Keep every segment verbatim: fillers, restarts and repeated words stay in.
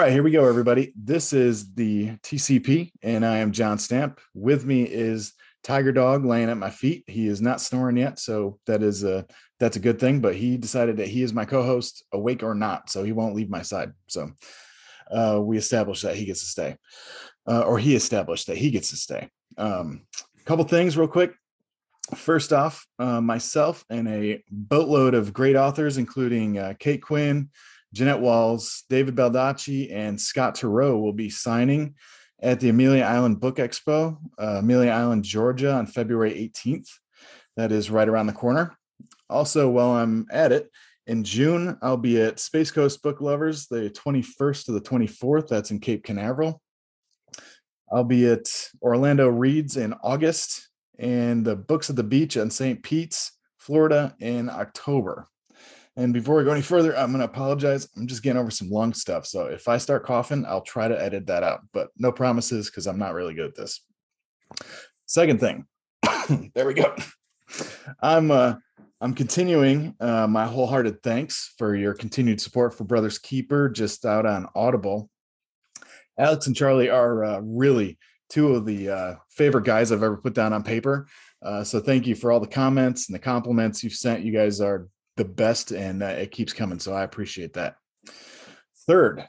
right, here we go, everybody. This is the T C P, and I am John Stamp. With me is Tiger Dog laying at my feet. He is not snoring yet, so that is a that's a good thing. But he decided that he is my co-host, awake or not, so he won't leave my side. So uh, we established that he gets to stay, uh, or he established that he gets to stay. Um, a couple things, real quick. First off, uh, myself and a boatload of great authors, including uh, Kate Quinn, Jeanette Walls, David Baldacci, and Scott Turow will be signing at the Amelia Island Book Expo, uh, Amelia Island, Georgia, on February eighteenth. That is right around the corner. Also, while I'm at it, in June, I'll be at Space Coast Book Lovers, the twenty-first to the twenty-fourth. That's in Cape Canaveral. I'll be at Orlando Reads in August, and the Books at the Beach in Saint Pete's, Florida, in October. And before we go any further, I'm going to apologize. I'm just getting over some lung stuff. So if I start coughing, I'll try to edit that out, but no promises because I'm not really good at this. Second thing, there we go. I'm uh, I'm continuing uh, my wholehearted thanks for your continued support for Brothers Keeper, just out on Audible. Alex and Charlie are uh, really two of the uh, favorite guys I've ever put down on paper. Uh, so thank you for all the comments and the compliments you've sent. You guys are the best, and uh, it keeps coming. So I appreciate that. Third,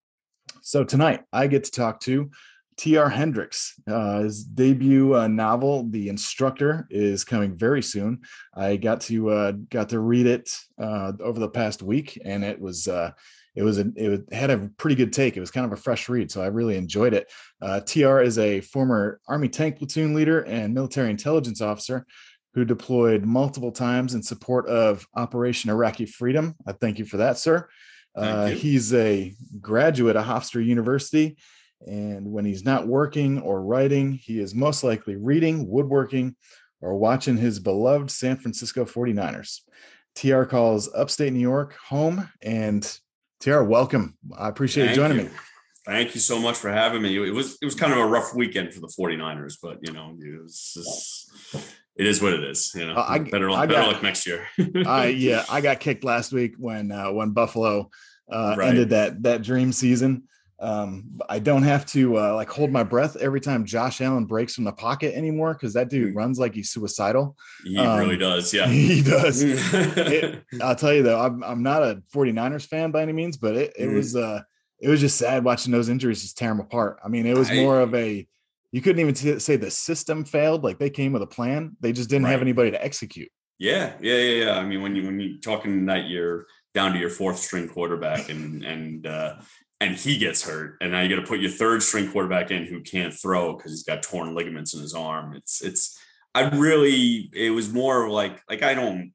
so tonight I get to talk to T R Hendricks. Uh, his debut uh, novel, The Instructor, is coming very soon. I got to uh, got to read it uh, over the past week, and it was uh, it was a, it had a pretty good take. It was kind of a fresh read, so I really enjoyed it. Uh, T R is a former Army tank platoon leader and military intelligence officer who deployed multiple times in support of Operation Iraqi Freedom. I thank you for that, sir. Uh, he's a graduate of Hofstra University, and when he's not working or writing, he is most likely reading, woodworking, or watching his beloved San Francisco forty-niners. T R calls upstate New York home, and T R, welcome. I appreciate Thank you joining you. me. Thank you so much for having me. It was it was kind of a rough weekend for the forty-niners, but you know, it was just, it is what it is. You know, uh, I, better, I better got, luck next year. I yeah, I got kicked last week when uh, when Buffalo uh, right. ended that that dream season. Um, I don't have to uh, like hold my breath every time Josh Allen breaks from the pocket anymore, because that dude runs like he's suicidal. He um, really does. Yeah, he does. it, I'll tell you though, I'm I'm not a forty-niners fan by any means, but it it mm. was uh it was just sad watching those injuries just tear them apart. I mean, it was more I, of a you couldn't even t- say the system failed. Like, they came with a plan. They just didn't right. have anybody to execute. Yeah. Yeah. Yeah. Yeah. I mean, when you, when you're talking that you're down to your fourth string quarterback and, and, uh, and he gets hurt, and now you got to put your third string quarterback in who can't throw because he's got torn ligaments in his arm. It's, it's, I really, it was more like, like, I don't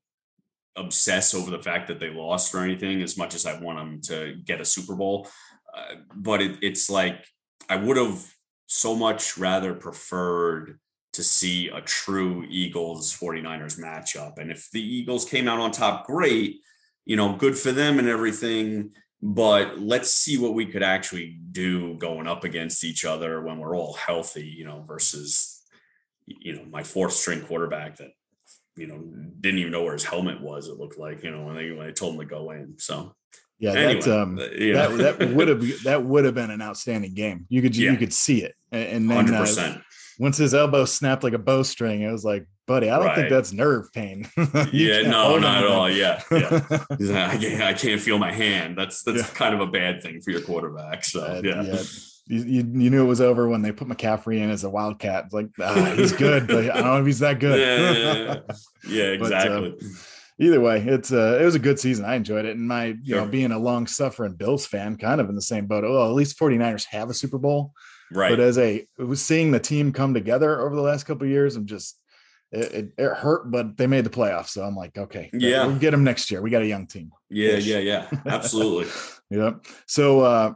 obsess over the fact that they lost or anything as much as I want them to get a Super Bowl. Uh, but it, it's like, I would have so much rather preferred to see a true Eagles forty-niners matchup. And if the Eagles came out on top, great, you know, good for them and everything, but let's see what we could actually do going up against each other when we're all healthy, you know, versus, you know, my fourth string quarterback that, you know, didn't even know where his helmet was. It looked like, you know, when they, when they told him to go in. So yeah, anyway, that, um, yeah. that, that would have, that would have been an outstanding game. You could, yeah. you could see it. And then, one hundred percent. Uh, once his elbow snapped like a bowstring, it was like, buddy, I don't right. think that's nerve pain. yeah, no, not at all. Yeah, yeah. I, can't, I can't feel my hand. That's that's yeah. kind of a bad thing for your quarterback. So uh, yeah. yeah. You, you, you knew it was over when they put McCaffrey in as a wildcat. It's like, ah, he's good, but I don't know if he's that good. yeah, yeah, yeah. yeah, exactly. But, uh, either way, it's uh, it was a good season. I enjoyed it. And my, you sure. know, being a long suffering Bills fan, kind of in the same boat. Well, at least forty-niners have a Super Bowl. Right. But as a, it was seeing the team come together over the last couple of years, I'm just, it, it, it hurt, but they made the playoffs. So I'm like, okay, yeah, we'll get them next year. We got a young team. Yeah. Ish. Yeah. Yeah. Absolutely. yeah. So, uh,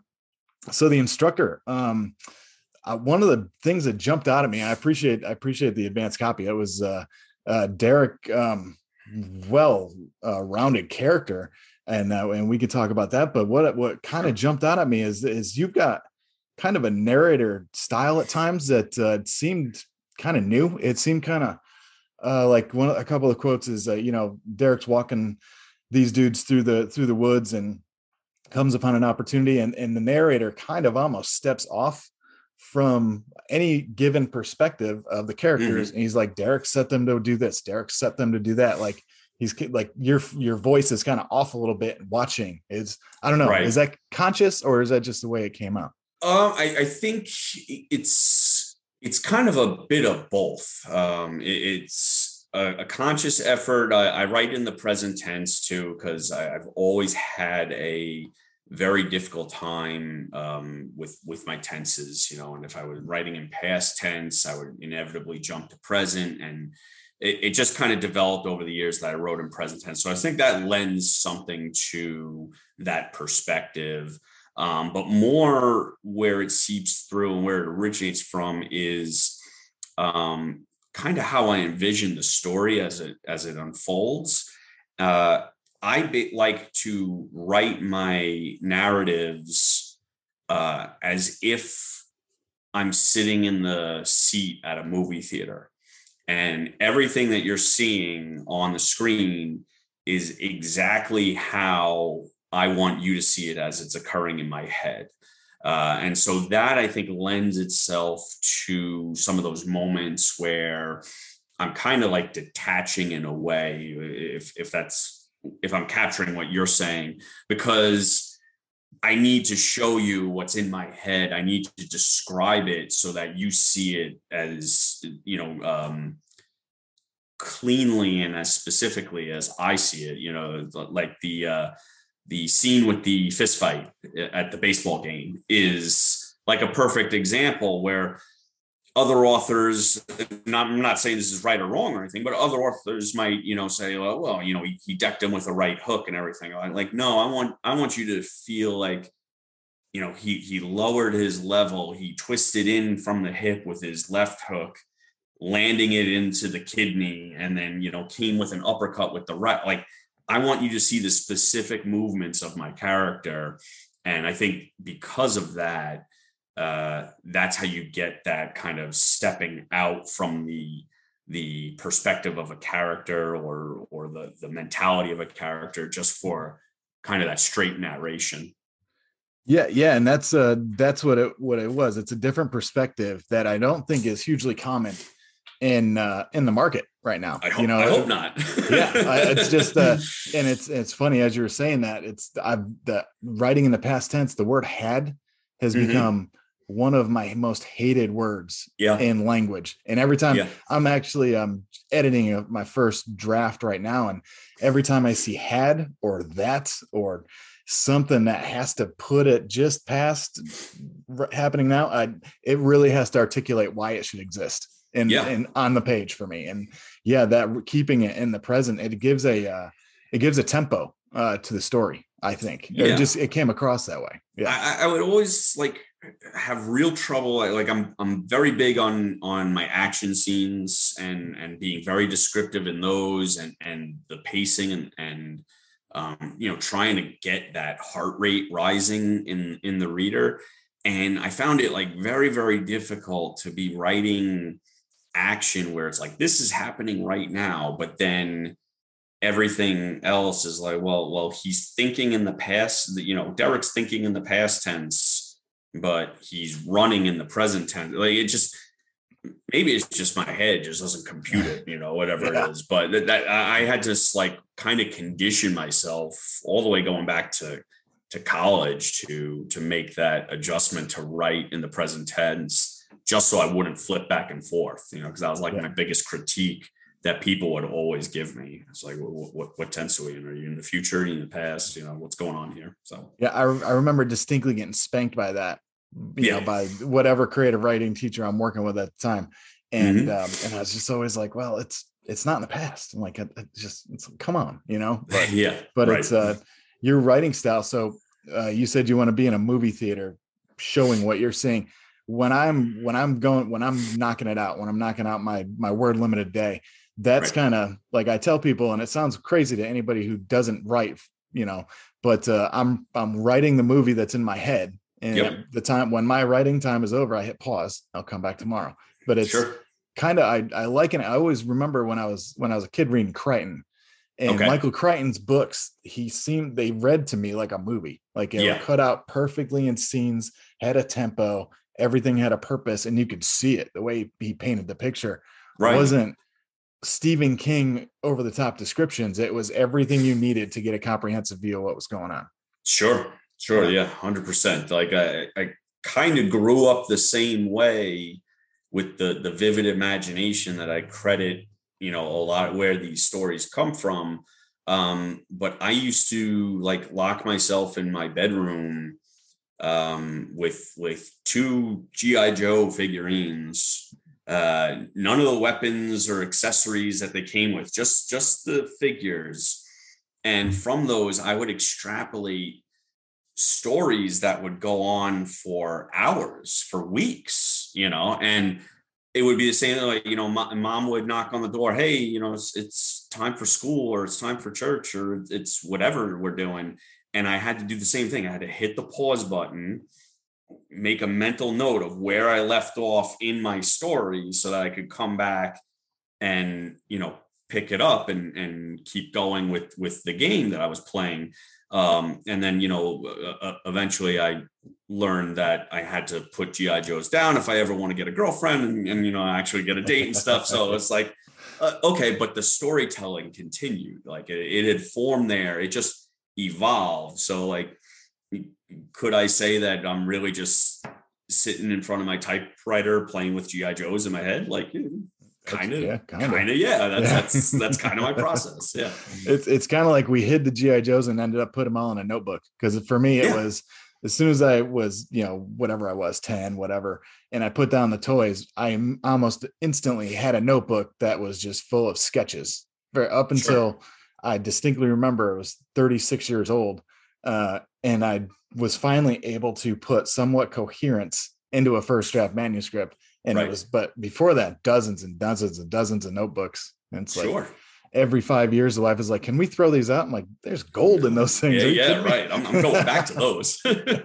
so the Instructor, um, uh, one of the things that jumped out at me, I appreciate, I appreciate the advanced copy. It was, uh, uh, Derek, um, well, uh, rounded character. And, uh, and we could talk about that, but what, what kind of jumped out at me is, is you've got kind of a narrator style at times that uh, seemed kind of new. It seemed kind of uh, like one, a couple of quotes is, uh, you know, Derek's walking these dudes through the, through the woods, and comes upon an opportunity, and, and the narrator kind of almost steps off from any given perspective of the characters. Mm-hmm. And he's like, Derek set them to do this. Derek set them to do that. Like he's like, your, your voice is kind of off a little bit watching is, I don't know. Right. Is that conscious or is that just the way it came out? Um, I, I think it's, it's kind of a bit of both. Um, it, it's a, a conscious effort. I, I write in the present tense too, because I've always had a very difficult time um, with with my tenses, you know. And if I was writing in past tense, I would inevitably jump to present, and it, it just kind of developed over the years that I wrote in present tense. So I think that lends something to that perspective. Um, but more where it seeps through and where it originates from is um, kind of how I envision the story as it as it unfolds. Uh, I be, like to write my narratives uh, as if I'm sitting in the seat at a movie theater, and everything that you're seeing on the screen is exactly how I want you to see it as it's occurring in my head. Uh, and so that, I think, lends itself to some of those moments where I'm kind of like detaching in a way, if if that's if I'm capturing what you're saying, because I need to show you what's in my head. I need to describe it so that you see it as, you know, um, cleanly and as specifically as I see it. You know, like the uh, the scene with the fist fight at the baseball game is like a perfect example where other authors, not, I'm not saying this is right or wrong or anything, but other authors might, you know, say, well, well, you know, he, he decked him with a right hook and everything. I'm like, no, I want, I want you to feel like, you know, he, he lowered his level. He twisted in from the hip with his left hook, landing it into the kidney, and then, you know, came with an uppercut with the right. Like, I want you to see the specific movements of my character. And I think because of that, Uh, that's how you get that kind of stepping out from the the perspective of a character or or the the mentality of a character, just for kind of that straight narration. Yeah, yeah, and that's uh that's what it what it was. It's a different perspective that I don't think is hugely common in uh in the market right now. I hope, you know, I hope not. yeah, I, it's just uh and it's it's funny as you were saying that. It's I've the writing in the past tense, the word had has mm-hmm. become one of my most hated words yeah. in language. And every time yeah. I'm actually um, editing my first draft right now, and every time I see had or that or something that has to put it just past happening now, I, it really has to articulate why it should exist and, yeah. and on the page for me. And yeah, that keeping it in the present, it gives a, uh, it gives a tempo uh, to the story. I think yeah. it just, it came across that way. Yeah. I, I would always like have real trouble. Like I'm, I'm very big on, on my action scenes and, and being very descriptive in those, and, and the pacing and, and, um, you know, trying to get that heart rate rising in, in the reader. And I found it like very, very difficult to be writing action where it's like, this is happening right now, but then everything else is like, well, well, he's thinking in the past, you know, Derek's thinking in the past tense, but he's running in the present tense. Like it just, maybe it's just my head just doesn't compute it, you know, whatever yeah. it is. But that, that I had to like kind of condition myself all the way going back to, to college to, to make that adjustment to write in the present tense, just so I wouldn't flip back and forth, you know, because that was like yeah. my biggest critique that people would always give me. It's like, what, what, what tense are we in? Are you in the future? Are you in the past? You know, what's going on here? So, yeah, I, I remember distinctly getting spanked by that, you yeah. know, by whatever creative writing teacher I'm working with at the time. And, mm-hmm. um, and I was just always like, well, it's, it's not in the past. I'm like, it, it just, it's come on, you know, but, yeah, but right. it's, uh, your writing style. So, uh, you said you want to be in a movie theater showing what you're seeing. When I'm, when I'm going, when I'm knocking it out, when I'm knocking out my, my word limited day, that's right. kind of like I tell people, and it sounds crazy to anybody who doesn't write, you know, but uh, I'm I'm writing the movie that's in my head, and yep. the time when my writing time is over, I hit pause. I'll come back tomorrow. But it's sure. kind of I I like it. I always remember when I was when I was a kid reading Crichton, And Okay. Michael Crichton's books, he seemed, they read to me like a movie, like they Yeah. were cut out perfectly in scenes, had a tempo, everything had a purpose, and you could see it the way he painted the picture. Right. Wasn't Stephen King over the top descriptions. It was everything you needed to get a comprehensive view of what was going on. Sure. Sure. Yeah. one hundred percent. Like I, I kind of grew up the same way with the, the vivid imagination that I credit, you know, a lot where these stories come from. Um, but I used to like lock myself in my bedroom um, with, with two G I Joe figurines, uh, none of the weapons or accessories that they came with, just, just the figures. And from those, I would extrapolate stories that would go on for hours, for weeks, you know, and it would be the same, like, you know, mom, mom would knock on the door. Hey, you know, it's, it's time for school, or it's time for church, or it's whatever we're doing. And I had to do the same thing. I had to hit the pause button, make a mental note of where I left off in my story so that I could come back and, you know, pick it up and, and keep going with, with the game that I was playing. Um, and then, you know, uh, eventually I learned that I had to put G I Joes down if I ever want to get a girlfriend and, and you know, actually get a date and stuff. So it's like, uh, okay, but the storytelling continued, like it, it had formed there. It just evolved. So like, could I say that I'm really just sitting in front of my typewriter playing with G I Joes in my head? Like, kind of, yeah, kind of, yeah. That's yeah. that's that's kind of my process. Yeah, it's it's kind of like we hid the G I Joes and ended up putting them all in a notebook. Because for me, it yeah. was as soon as I was, you know, whatever I was, ten, whatever, and I put down the toys, I almost instantly had a notebook that was just full of sketches. For up until sure. I distinctly remember I was thirty-six years old, uh, and I was finally able to put somewhat coherence into a first draft manuscript. And right. it was, but before that, dozens and dozens and dozens of notebooks. And it's sure. like every five years, the wife is like, can we throw these out? I'm like, there's gold in those things. Yeah, yeah, right. I'm, I'm going back to those.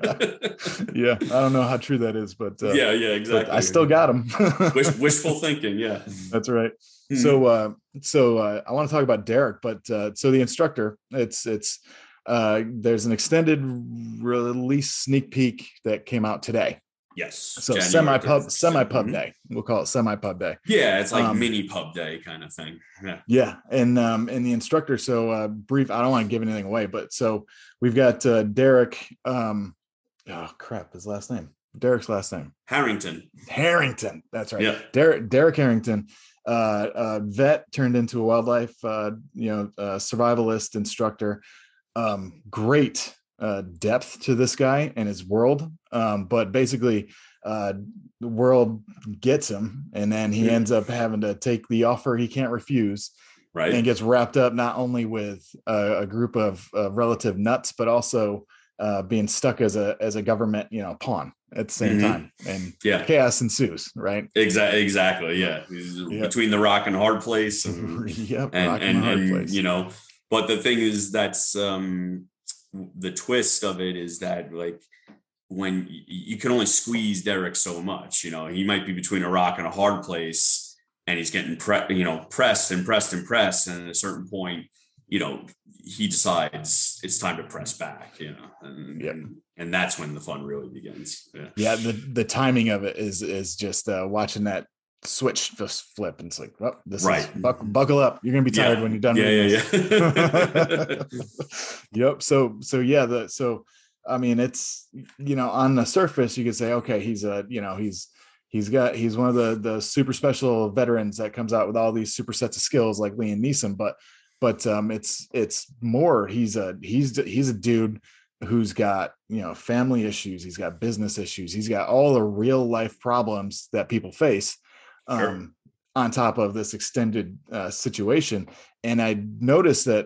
Yeah. I don't know how true that is, but uh, yeah, yeah, exactly. I still got them. Wish, wishful thinking. Yeah. That's right. Mm-hmm. So, uh, so uh, I want to talk about Derek, but uh, so the instructor, it's, it's, uh, there's an extended release sneak peek that came out today. Yes. So semi pub, semi pub mm-hmm. day. We'll call it semi pub day. Yeah, it's like um, mini pub day kind of thing. Yeah. Yeah, and um, and the instructor. So uh, brief. I don't want to give anything away, but so we've got uh, Derek. Um, oh crap, his last name. Derek's last name. Harrington. Harrington. That's right. Yeah. Derek. Derek Harrington. Uh, uh, vet turned into a wildlife. Uh, you know, uh, survivalist instructor. Um, great. Uh, depth to this guy and his world, um, but basically uh, the world gets him, and then he ends up having to take the offer he can't refuse, right? And gets wrapped up not only with a, a group of uh, relative nuts, but also uh, being stuck as a as a government, you know, pawn at the same mm-hmm. time, and yeah, chaos ensues, right? Exactly, exactly, yeah. Yep. Between the rock and hard place, and yep, and, rock and, and hard and place. You know, but the thing is, that's um. the twist of it is that like when you, you can only squeeze Derek so much, you know, he might be between a rock and a hard place and he's getting pre- you know, pressed and pressed and pressed. And at a certain point, you know, he decides it's time to press back, you know, and, yep. and, and that's when the fun really begins. Yeah. Yeah. The, the timing of it is, is just uh, watching that switch just flip, and it's like, oh, this right. is buckle, buckle up. You're gonna be tired yeah. when you're done. Yeah, with yeah, yeah. Yep. So, so yeah. The so, I mean, it's, you know, on the surface, you could say, okay, he's a, you know, he's he's got he's one of the the super special veterans that comes out with all these super sets of skills like Liam Neeson, but but um, it's it's more. He's a he's he's a dude who's got, you know, family issues. He's got business issues. He's got all the real life problems that people face. Sure. Um, on top of this extended uh, situation. And I noticed that,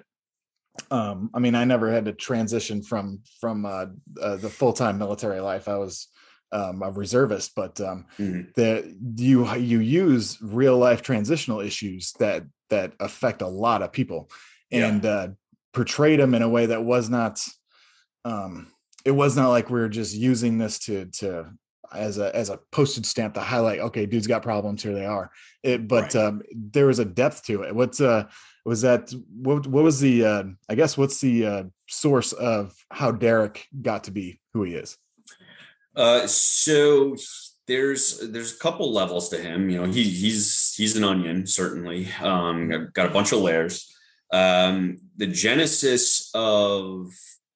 um, I mean, I never had to transition from, from uh, uh, the full-time military life. I was um, a reservist, but um, mm-hmm. that you, you use real life transitional issues that, that affect a lot of people, and yeah. uh, portrayed them in a way that was not, um, it was not like we we're just using this to, to, as a as a postage stamp to highlight, okay, dude's got problems, here they are. It, but Right. um, there was a depth to it. What's uh was that what what was the uh, I guess what's the uh, source of how Derek got to be who he is? Uh, so there's there's a couple levels to him. You know, he he's he's an onion, certainly. Um, got a bunch of layers. Um, the genesis of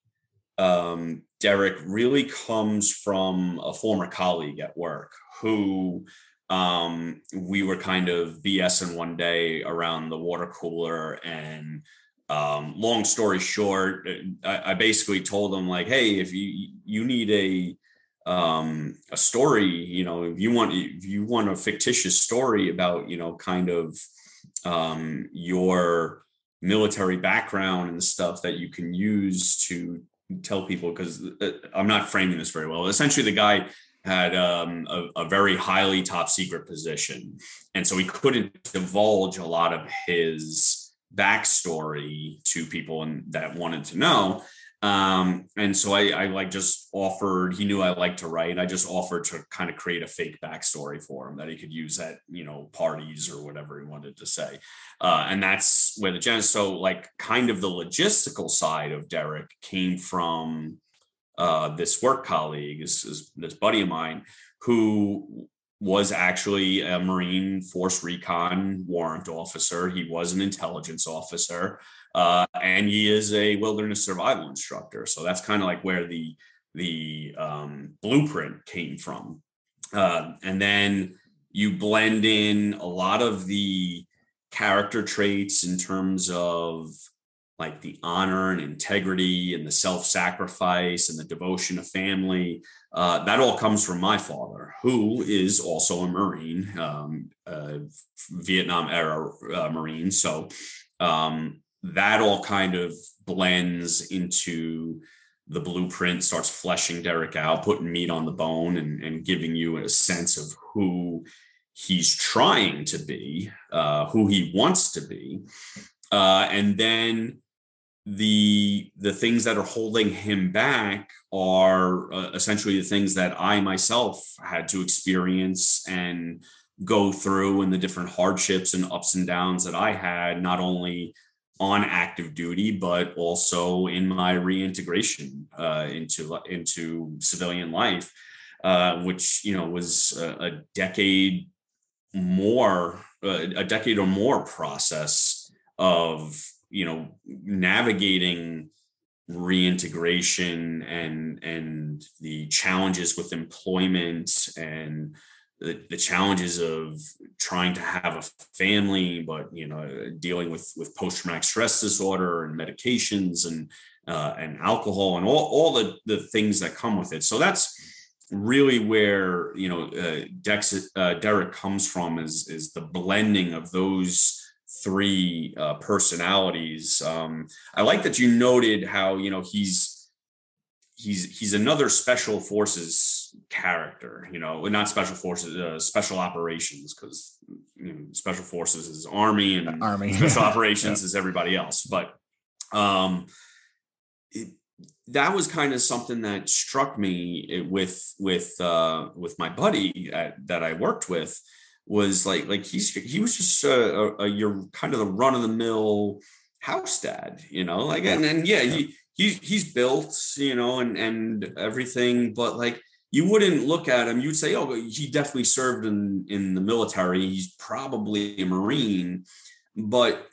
um, Derek really comes from a former colleague at work who um, we were kind of BSing one day around the water cooler. And um, long story short, I, I basically told him, like, hey, if you you need a um a story, you know, if you want if you want a fictitious story about, you know, kind of um your military background and stuff that you can use to tell people, because I'm not framing this very well. Essentially, the guy had um, a, a very highly top secret position, and so he couldn't divulge a lot of his backstory to people and that wanted to know. Um, and so I, I like just offered, he knew I liked to write. I just offered to kind of create a fake backstory for him that he could use at, you know, parties or whatever he wanted to say. Uh, and that's where the genesis, so like kind of the logistical side of Derek came from uh, this work colleague, this, this, this buddy of mine, who was actually a Marine Force Recon warrant officer. He was an intelligence officer. Uh, and he is a wilderness survival instructor. So that's kind of like where the the um, blueprint came from. Uh, and then you blend in a lot of the character traits in terms of like the honor and integrity and the self-sacrifice and the devotion to family. Uh, that all comes from my father, who is also a Marine, um, uh, Vietnam era uh, Marine. So um, that all kind of blends into the blueprint, starts fleshing Derek out, putting meat on the bone, and, and giving you a sense of who he's trying to be, uh, who he wants to be. Uh, and then the the things that are holding him back are uh, essentially the things that I myself had to experience and go through, and the different hardships and ups and downs that I had, not only on active duty, but also in my reintegration uh, into into civilian life, uh, which, you know, was a, a decade more, uh, a decade or more process of, you know, navigating reintegration and and the challenges with employment, and the, the challenges of trying to have a family, but, you know, dealing with with post-traumatic stress disorder and medications and uh, and alcohol and all, all the, the things that come with it. So that's really where, you know, uh, Dex, uh, Derek comes from, is is the blending of those three uh, personalities. Um, I like that you noted how, you know, he's he's he's another special forces character, you know, not special forces, uh, special operations, because, you know, special forces is army and Army. special operations Yeah. is everybody else. But um, it, that was kind of something that struck me with with uh, with my buddy at, that I worked with, was like like he's he was just a, a, a your kind of the run of the mill house dad, you know, like, and and yeah, he he he's built, you know, and and everything, but like you wouldn't look at him, you'd say, oh, he definitely served in in the military, he's probably a Marine. But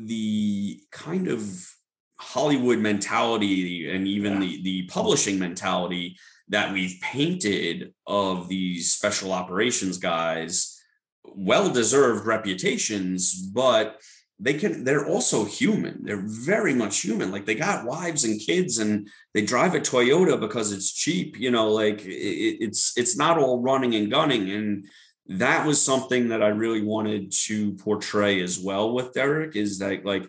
the kind of Hollywood mentality and even yeah. the the publishing mentality that we've painted of these special operations guys, well-deserved reputations, but they can they're also human. They're very much human. Like, they got wives and kids, and they drive a Toyota because it's cheap, you know, like it, it's it's not all running and gunning. And that was something that I really wanted to portray as well with Derek, is that, like,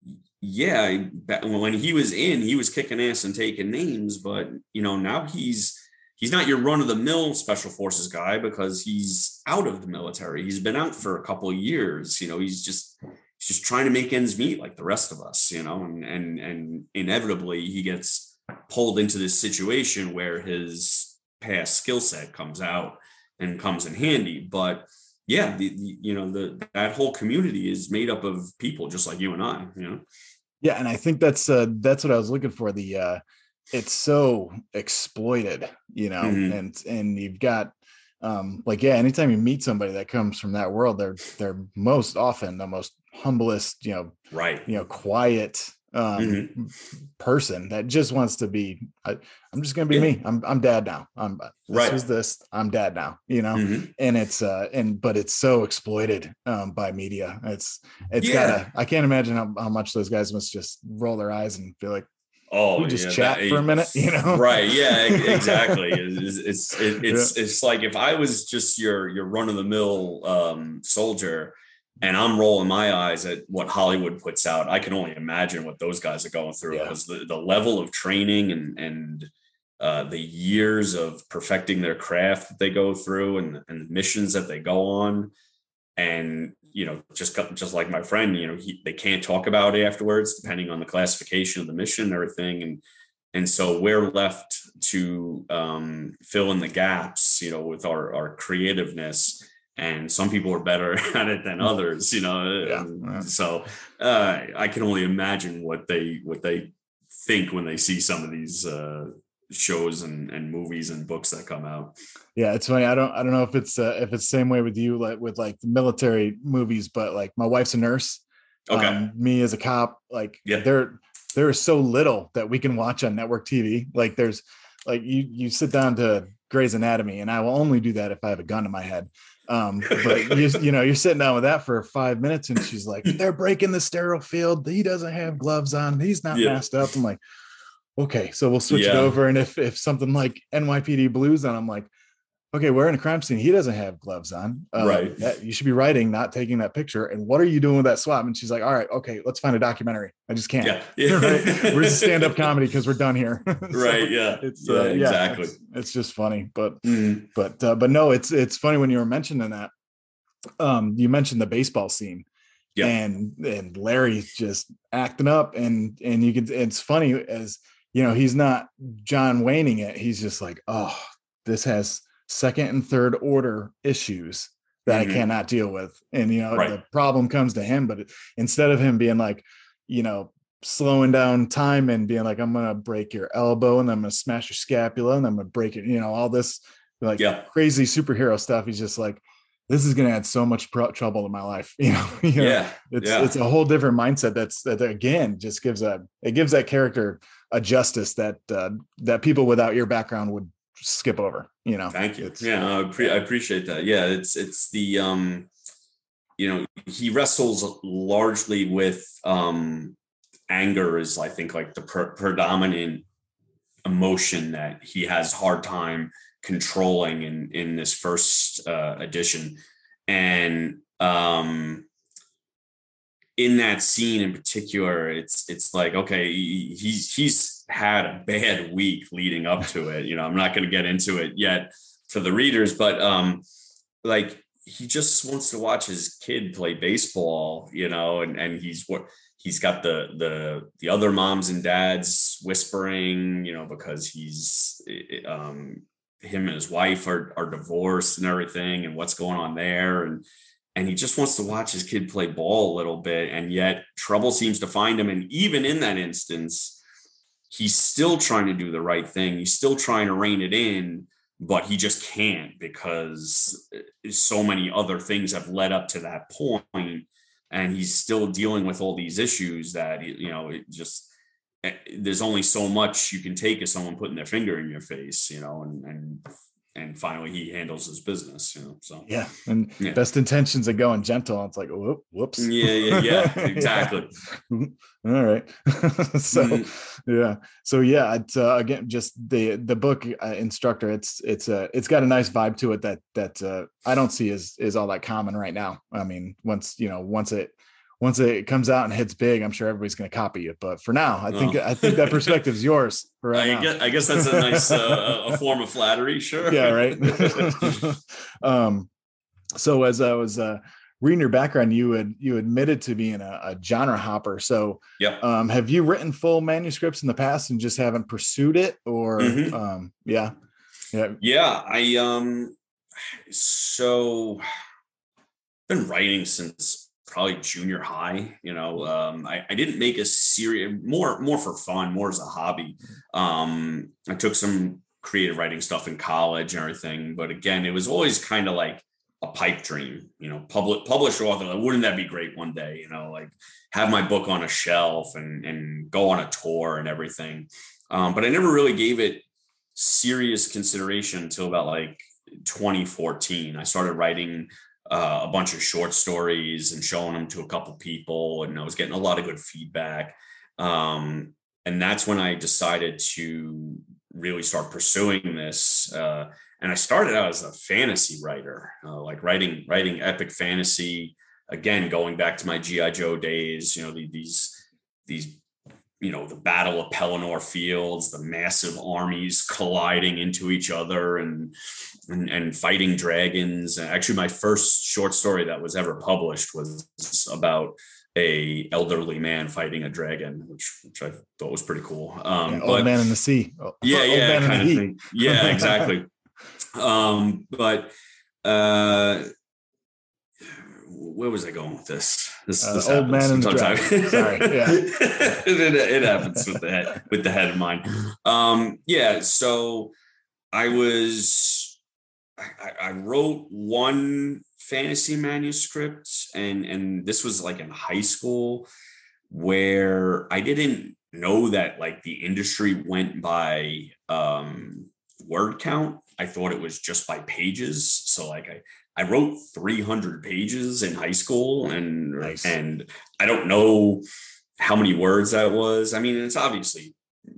yeah, when he was in, he was kicking ass and taking names, but, you know, now he's he's not your run-of-the-mill special forces guy, because he's out of the military. He's been out for a couple of years. You know, he's just he's just trying to make ends meet like the rest of us, you know, and and and inevitably he gets pulled into this situation where his past skill set comes out and comes in handy. But yeah, the, the you know the that whole community is made up of people just like you and I, you know. Yeah, and I think that's uh that's what I was looking for. The uh it's so exploited, you know, Mm-hmm. and and you've got um like yeah, anytime you meet somebody that comes from that world, they're they're most often the most humblest, you know, Right. you know, quiet um Mm-hmm. person that just wants to be I, I'm just gonna be Yeah. me. I'm I'm dad now. I'm this was Right. this, I'm dad now, you know. Mm-hmm. And it's uh and but it's so exploited um by media. It's it's Yeah. gotta I can't imagine how, how much those guys must just roll their eyes and feel like we Oh just yeah, that chat for a minute, you know. right. Yeah, e- exactly. It's it's it, Yeah. it's it's like if I was just your your run of the mill um, soldier, and I'm rolling my eyes at what Hollywood puts out, I can only imagine what those guys are going through, Yeah. because the, the level of training and and uh, the years of perfecting their craft that they go through, and and the missions that they go on, and you know, just just like my friend, you know, he, they can't talk about it afterwards depending on the classification of the mission and everything. And and so we're left to um, fill in the gaps, you know, with our our creativeness. And some people are better at it than others, you know. Yeah. Yeah. So uh, I can only imagine what they what they think when they see some of these uh, shows and, and movies and books that come out. Yeah, it's funny. I don't I don't know if it's uh, if it's the same way with you, like with like the military movies, but like my wife's a nurse. Okay. Um, me as a cop, like Yeah. there there is so little that we can watch on network T V. Like there's like you you sit down to Grey's Anatomy, and I will only do that if I have a gun in my head. Um, but you, you know, you're sitting down with that for five minutes, and she's like, "They're breaking the sterile field. He doesn't have gloves on. He's not Yeah. masked up." I'm like, "Okay, so we'll switch it Yeah. over." And if if something like N Y P D Blues on, I'm like, "Okay, we're in a crime scene. He doesn't have gloves on. Um, Right. that, you should be writing, not taking that picture. And what are you doing with that swab?" And she's like, "All right, okay, let's find a documentary. I just can't. Yeah. Yeah. Right? We're just stand up comedy because we're done here." So Right. Yeah. It's yeah, uh, yeah, exactly. It's, it's just funny, but Mm. but uh, but no, it's it's funny when you were mentioning that. Um, you mentioned the baseball scene, Yeah. and and Larry's just acting up, and and you can. It's funny as you know he's not John Wayning it. He's just like, oh, this has second and third order issues that Mhm. I cannot deal with, and you know Right. the problem comes to him. But instead of him being like, you know, slowing down time and being like, I'm gonna break your elbow and I'm gonna smash your scapula and I'm gonna break it, you know, all this like Yeah. crazy superhero stuff. He's just like, this is gonna add so much pro- trouble to my life. You know, you know, Yeah. it's yeah. it's a whole different mindset. That's that again just gives a it gives that character a justice that uh, that people without your background would skip over. You know, Thank you. It's, Yeah, I, pre- I appreciate that. Yeah, it's it's the um, you know, he wrestles largely with um, anger is I think like the pre- predominant emotion that he has hard time controlling in in this first uh, edition, and um, in that scene in particular, it's it's like, okay, he, he's he's had a bad week leading up to it. You know, I'm not going to get into it yet for the readers, but um, like he just wants to watch his kid play baseball, you know, and and he's what he's got the the the other moms and dads whispering, you know, because he's um him and his wife are are divorced and everything, and what's going on there, and and he just wants to watch his kid play ball a little bit, and yet trouble seems to find him. And even in that instance, he's still trying to do the right thing. He's still trying to rein it in, but he just can't because so many other things have led up to that point, and he's still dealing with all these issues that, you know, it just, there's only so much you can take as someone putting their finger in your face, you know, and and and finally he handles his business, you know. So yeah, and yeah. best intentions of going gentle. It's like, whoop, whoops. Yeah, yeah, yeah, exactly. Yeah. All right. So mm-hmm. yeah, so yeah, it's uh, again just the the book uh, Instructor. It's it's uh, it's got a nice vibe to it that that uh, I don't see is is all that common right now. I mean, once you know, once it once it comes out and hits big, I'm sure everybody's going to copy it. But for now, I think oh. I think that perspective is yours. For right I now. guess I guess that's a nice uh, a form of flattery. Sure. Yeah. Right. um. So as I was uh, reading your background, you had you admitted to being a, a genre hopper. So yeah. Um, have you written full manuscripts in the past and just haven't pursued it, or mm-hmm. um, yeah? Yeah. Yeah. I, um, so been writing since probably junior high. You know, um, I, I didn't make a series more, more for fun, more as a hobby. Um, I took some creative writing stuff in college and everything, but again, it was always kind of like a pipe dream, you know, public published author. Like, wouldn't that be great one day? You know, like have my book on a shelf and and go on a tour and everything. Um, but I never really gave it serious consideration until about like twenty fourteen. I started writing uh, a bunch of short stories and showing them to a couple people, and I was getting a lot of good feedback. Um, and that's when I decided to really start pursuing this. Uh, and I started out as a fantasy writer, uh, like writing writing epic fantasy. Again, going back to my G I. Joe days, you know, the, these these you know, the Battle of Pelennor Fields, the massive armies colliding into each other and, and, and fighting dragons. Actually, my first short story that was ever published was about a elderly man fighting a dragon, which, which I thought was pretty cool. Um, yeah, but, old man in the sea. Yeah, old yeah, man kind in the of thing. Yeah, exactly. um, but uh, where was I going with this? This, uh, this old man in the dragon. Sorry, yeah, it, it happens with the head with the head of mine. Um, yeah, so I was I, I wrote one fantasy manuscript, and and this was like in high school, where I didn't know that like the industry went by um, word count. I thought it was just by pages. So like I I wrote three hundred pages in high school, and nice. and I don't know how many words that was. I mean, it's obviously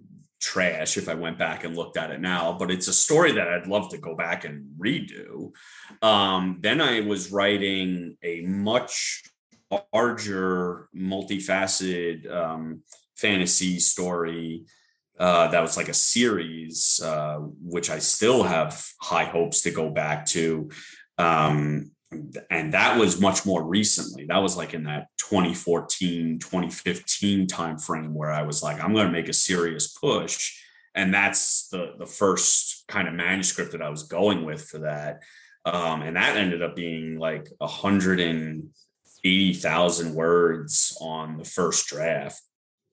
trash if I went back and looked at it now, but it's a story that I'd love to go back and redo. Um, then I was writing a much larger, multifaceted um, fantasy story uh, that was like a series, uh, which I still have high hopes to go back to. Um, and that was much more recently. That was like in that twenty fourteen, twenty fifteen timeframe where I was like, I'm going to make a serious push. And that's the, the first kind of manuscript that I was going with for that. Um, and that ended up being like one hundred eighty thousand words on the first draft.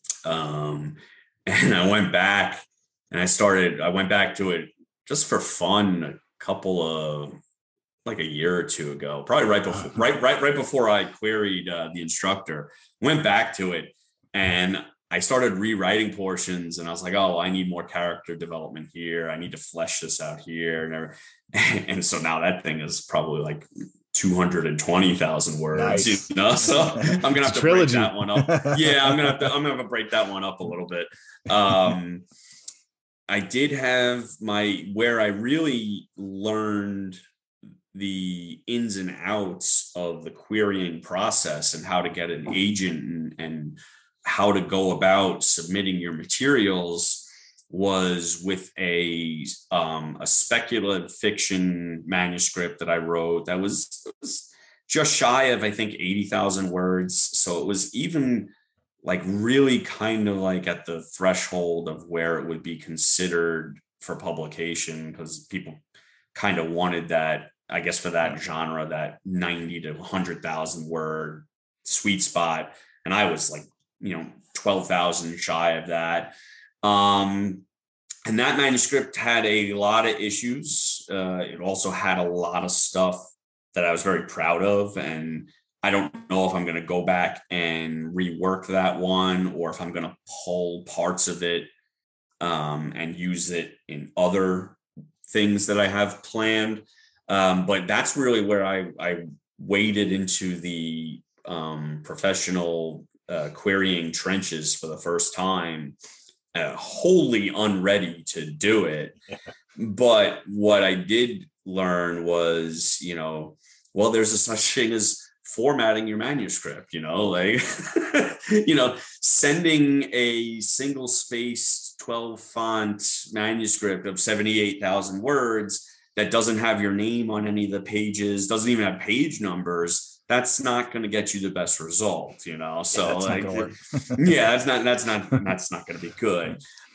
Um, and I went back and I started, I went back to it just for fun a couple of, like a year or two ago, probably right before, right, right, right before I queried uh, the instructor, went back to it, and I started rewriting portions, and I was like, oh, I need more character development here. I need to flesh this out here. And, and so now that thing is probably like two hundred twenty thousand words, nice. You know, so I'm going to have to break that one up. Yeah, I'm going to have to, I'm going to break that one up a little bit. Um, I did have my, where I really learned the ins and outs of the querying process and how to get an agent and, and how to go about submitting your materials was with a um, a speculative fiction manuscript that I wrote that was, was just shy of, I think, eighty thousand words. So it was even like really kind of like at the threshold of where it would be considered for publication, because people kind of wanted that, I guess, for that genre, that ninety to one hundred thousand word sweet spot. And I was like, you know, twelve thousand shy of that. Um, and that manuscript had a lot of issues. Uh, it also had a lot of stuff that I was very proud of. And I don't know if I'm going to go back and rework that one, or if I'm going to pull parts of it um, and use it in other things that I have planned. Um, but that's really where I, I waded into the um, professional uh, querying trenches for the first time, uh, wholly unready to do it. But what I did learn was, you know, well, there's a such thing as formatting your manuscript, you know, like, you know, sending a single spaced twelve font manuscript of seventy-eight thousand words that doesn't have your name on any of the pages, doesn't even have page numbers, that's not going to get you the best result, you know? So yeah, like, yeah, that's not, that's not, that's not going to be good.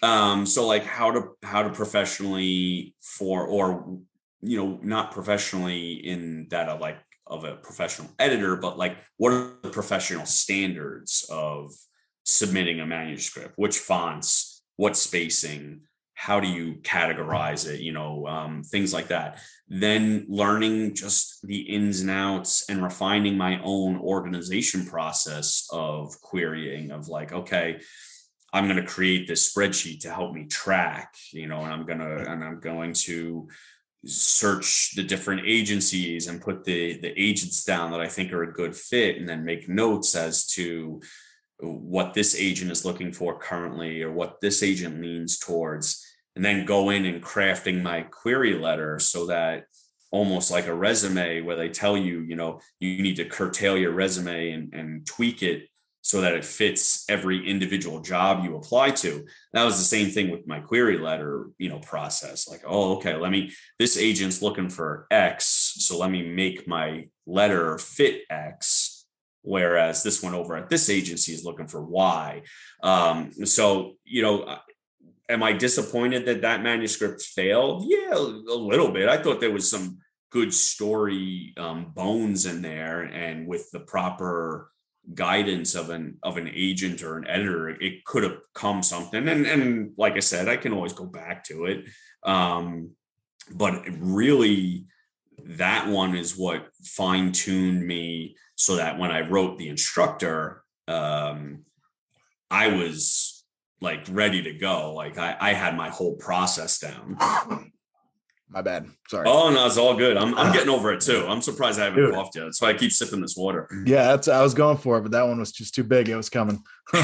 Um, so like how to how to professionally for or you know not professionally in that of like of a professional editor, but like what are the professional standards of submitting a manuscript? Which fonts? What spacing? How do you categorize it? You know, um, things like that. Then learning just the ins and outs and refining my own organization process of querying of like, okay, I'm going to create this spreadsheet to help me track, you know, and I'm going to, and I'm going to search the different agencies and put the, the agents down that I think are a good fit, and then make notes as to what this agent is looking for currently or what this agent leans towards, and then go in and crafting my query letter so that almost like a resume where they tell you, you know, you need to curtail your resume and, and tweak it so that it fits every individual job you apply to. That was the same thing with my query letter, you know, process. Like, oh, okay, let me, this agent's looking for X, so let me make my letter fit X, whereas this one over at this agency is looking for Y. Um, so, you know, am I disappointed that that manuscript failed? Yeah, a little bit. I thought there was some good story um, bones in there, and with the proper guidance of an of an agent or an editor, it could have come something. And and like I said, I can always go back to it. Um, but really, that one is what fine-tuned me so that when I wrote The Instructor, um, I was like ready to go. Like I, I had my whole process down. My bad. Sorry. Oh no, it's all good. I'm I'm getting over it too. I'm surprised I haven't Dude. coughed yet. That's why I keep sipping this water. Yeah, that's I was going for it, but that one was just too big. It was coming.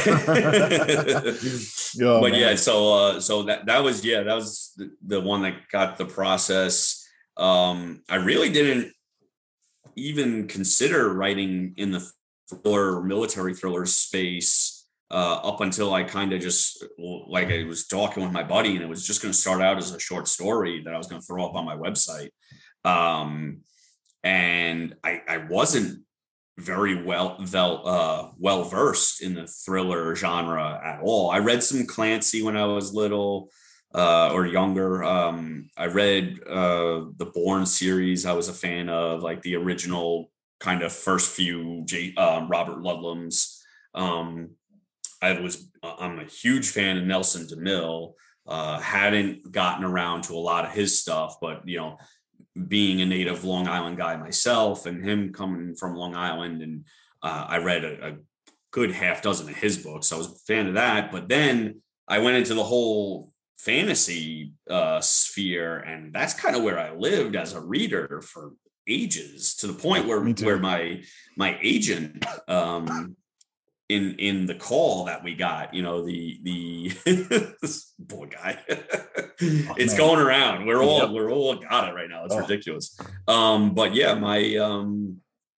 oh, but man. yeah, so uh, so that that was yeah, that was the, the one that got the process. Um, I really didn't even consider writing in the thriller, military thriller space. Uh, up until I kind of just, like I was talking with my buddy, and it was just going to start out as a short story that I was going to throw up on my website. Um, and I, I wasn't very well, well, uh, well versed in the thriller genre at all. I read some Clancy when I was little uh, or younger. Um, I read uh, the Bourne series. I was a fan of, like the original kind of first few J, uh, Robert Ludlum's. Um, I was, I'm a huge fan of Nelson DeMille. Uh, hadn't gotten around to a lot of his stuff, but, you know, being a native Long Island guy myself and him coming from Long Island, and uh, I read a, a good half dozen of his books. So I was a fan of that. But then I went into the whole fantasy uh, sphere, and that's kind of where I lived as a reader for ages, to the point where, where my, my agent, um, in in the call that we got, you know, the the this boy guy oh, it's man. going around. We're all yep. we're all got it right now. It's oh. ridiculous. Um, but yeah, my um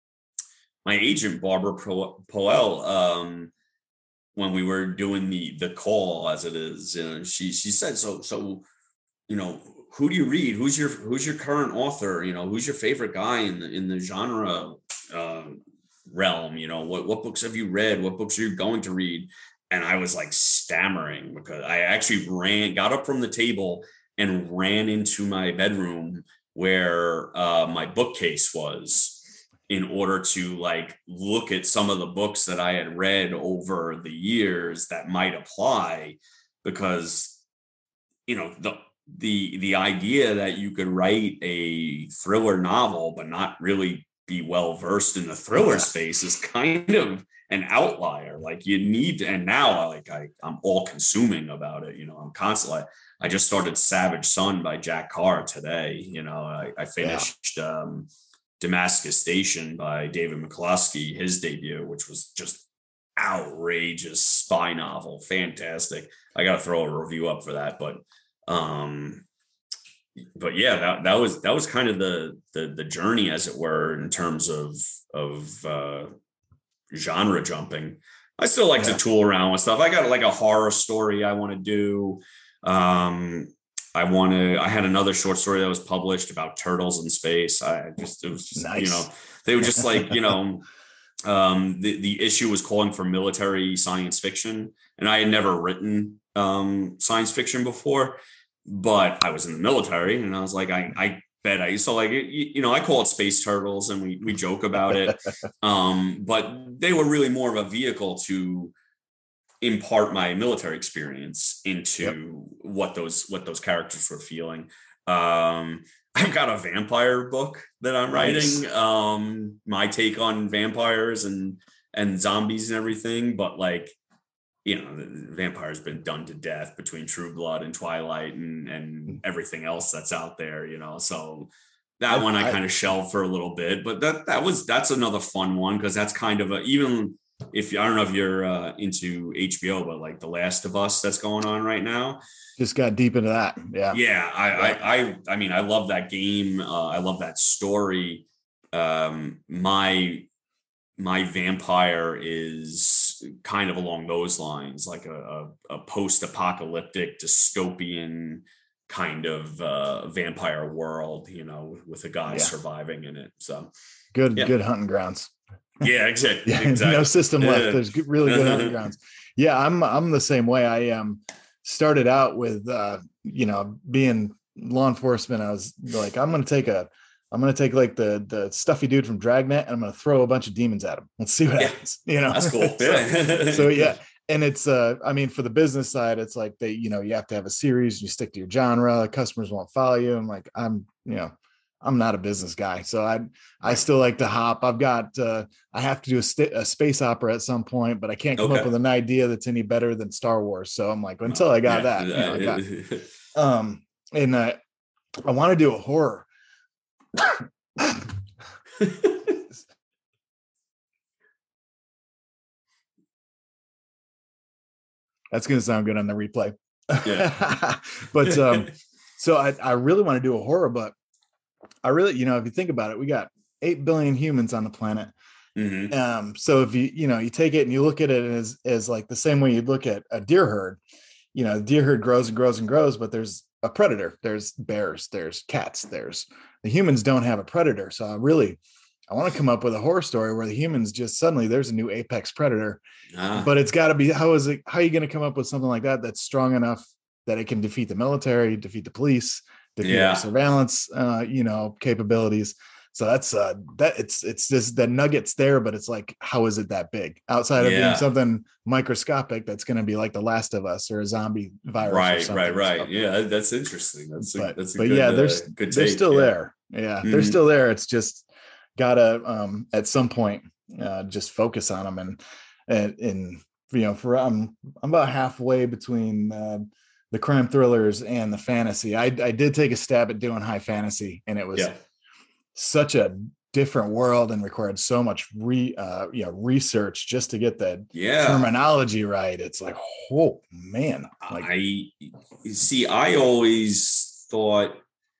my agent Barbara Poel, um, when we were doing the the call as it is, you know, she she said, so so you know, who do you read? Who's your who's your current author? You know, who's your favorite guy in the in the genre? Uh, realm, you know, what what books have you read, what books are you going to read? And I was like stammering, because I actually ran got up from the table and ran into my bedroom where uh my bookcase was, in order to like look at some of the books that I had read over the years that might apply. Because, you know, the the the idea that you could write a thriller novel but not really be well versed in the thriller space is kind of an outlier. Like you need to, and now like I, I'm all consuming about it. You know, I'm constantly, I just started Savage Son by Jack Carr today. You know, I, I finished yeah. um, Damascus Station by David McCluskey, his debut, which was just outrageous spy novel. Fantastic. I got to throw a review up for that, but um, but yeah, that, that was, that was kind of the, the, the journey, as it were, in terms of, of, uh, genre jumping. I still like yeah. to tool around with stuff. I got like a horror story I want to do. Um, I want to, I had another short story that was published about turtles in space. I just, it was just, nice. you know, they were just like, you know, Um, the, the issue was calling for military science fiction, and I had never written um, science fiction before, but I was in the military, and I was like, I, I bet I used to like it. You know, I call it Space Turtles, and we we joke about it, um, but they were really more of a vehicle to impart my military experience into yep. what those what those characters were feeling. Um, I've got a vampire book that I'm nice. writing. Um, my take on vampires and and zombies and everything, but like, you know, the vampire's been done to death between True Blood and Twilight and and everything else that's out there, you know. So that I, one I, I kind of shelved for a little bit, but that that was that's another fun one because that's kind of a even if I don't know if you're uh, into H B O, but like The Last of Us that's going on right now. Just got deep into that. Yeah. Yeah. I, yeah. I, I, I mean, I love that game. Uh, I love that story. Um, my, my vampire is kind of along those lines, like a, a, a post-apocalyptic dystopian kind of uh, vampire world, you know, with a guy yeah. surviving in it. So good, yeah. good hunting grounds. Yeah, exactly. yeah, exactly. No system left. There's really good hunting grounds. Yeah, I'm I'm the same way. I um started out with uh, you know, being law enforcement. I was like, I'm gonna take a I'm gonna take like the the stuffy dude from Dragnet and I'm gonna throw a bunch of demons at him. Let's see what yeah. happens. You know, that's cool. so, so yeah. And it's uh I mean, for the business side, it's like they, you know, you have to have a series, you stick to your genre, customers won't follow you. I'm like, I'm, you know, I'm not a business guy, so I I still like to hop. I've got uh, I have to do a, st- a space opera at some point, but I can't come okay. up with an idea that's any better than Star Wars. So I'm like, until I got yeah. that, you know, I got, um, and uh, I want to do a horror. That's gonna sound good on the replay. Yeah, but um, so I I really want to do a horror, but I really, you know, if you think about it, we got eight billion humans on the planet. Mm-hmm. Um, so if you, you know, you take it and you look at it as, as like the same way you'd look at a deer herd, you know, the deer herd grows and grows and grows, but there's a predator, there's bears, there's cats, there's the humans don't have a predator. So I really, I want to come up with a horror story where the humans just suddenly there's a new apex predator, ah. but it's gotta be, how is it, how are you going to come up with something like that? That's strong enough that it can defeat the military, defeat the police, defeat yeah. surveillance, uh, you know, capabilities. So that's uh, that it's it's just the nuggets there, but it's like, how is it that big outside of yeah. being something microscopic that's going to be like The Last of Us or a zombie virus? Right, or something. right, right. So, yeah, that's interesting. That's a, but, that's a but good, yeah, uh, there's good they're take. still yeah. there. Yeah, mm-hmm. they're still there. It's just gotta um, at some point uh, just focus on them and and and you know, for I'm I'm about halfway between. Uh, the crime thrillers and the fantasy. I, I did take a stab at doing high fantasy, and it was yeah. such a different world and required so much re uh, you know, research just to get that yeah. terminology right. It's like, oh man. Like, I see, I always thought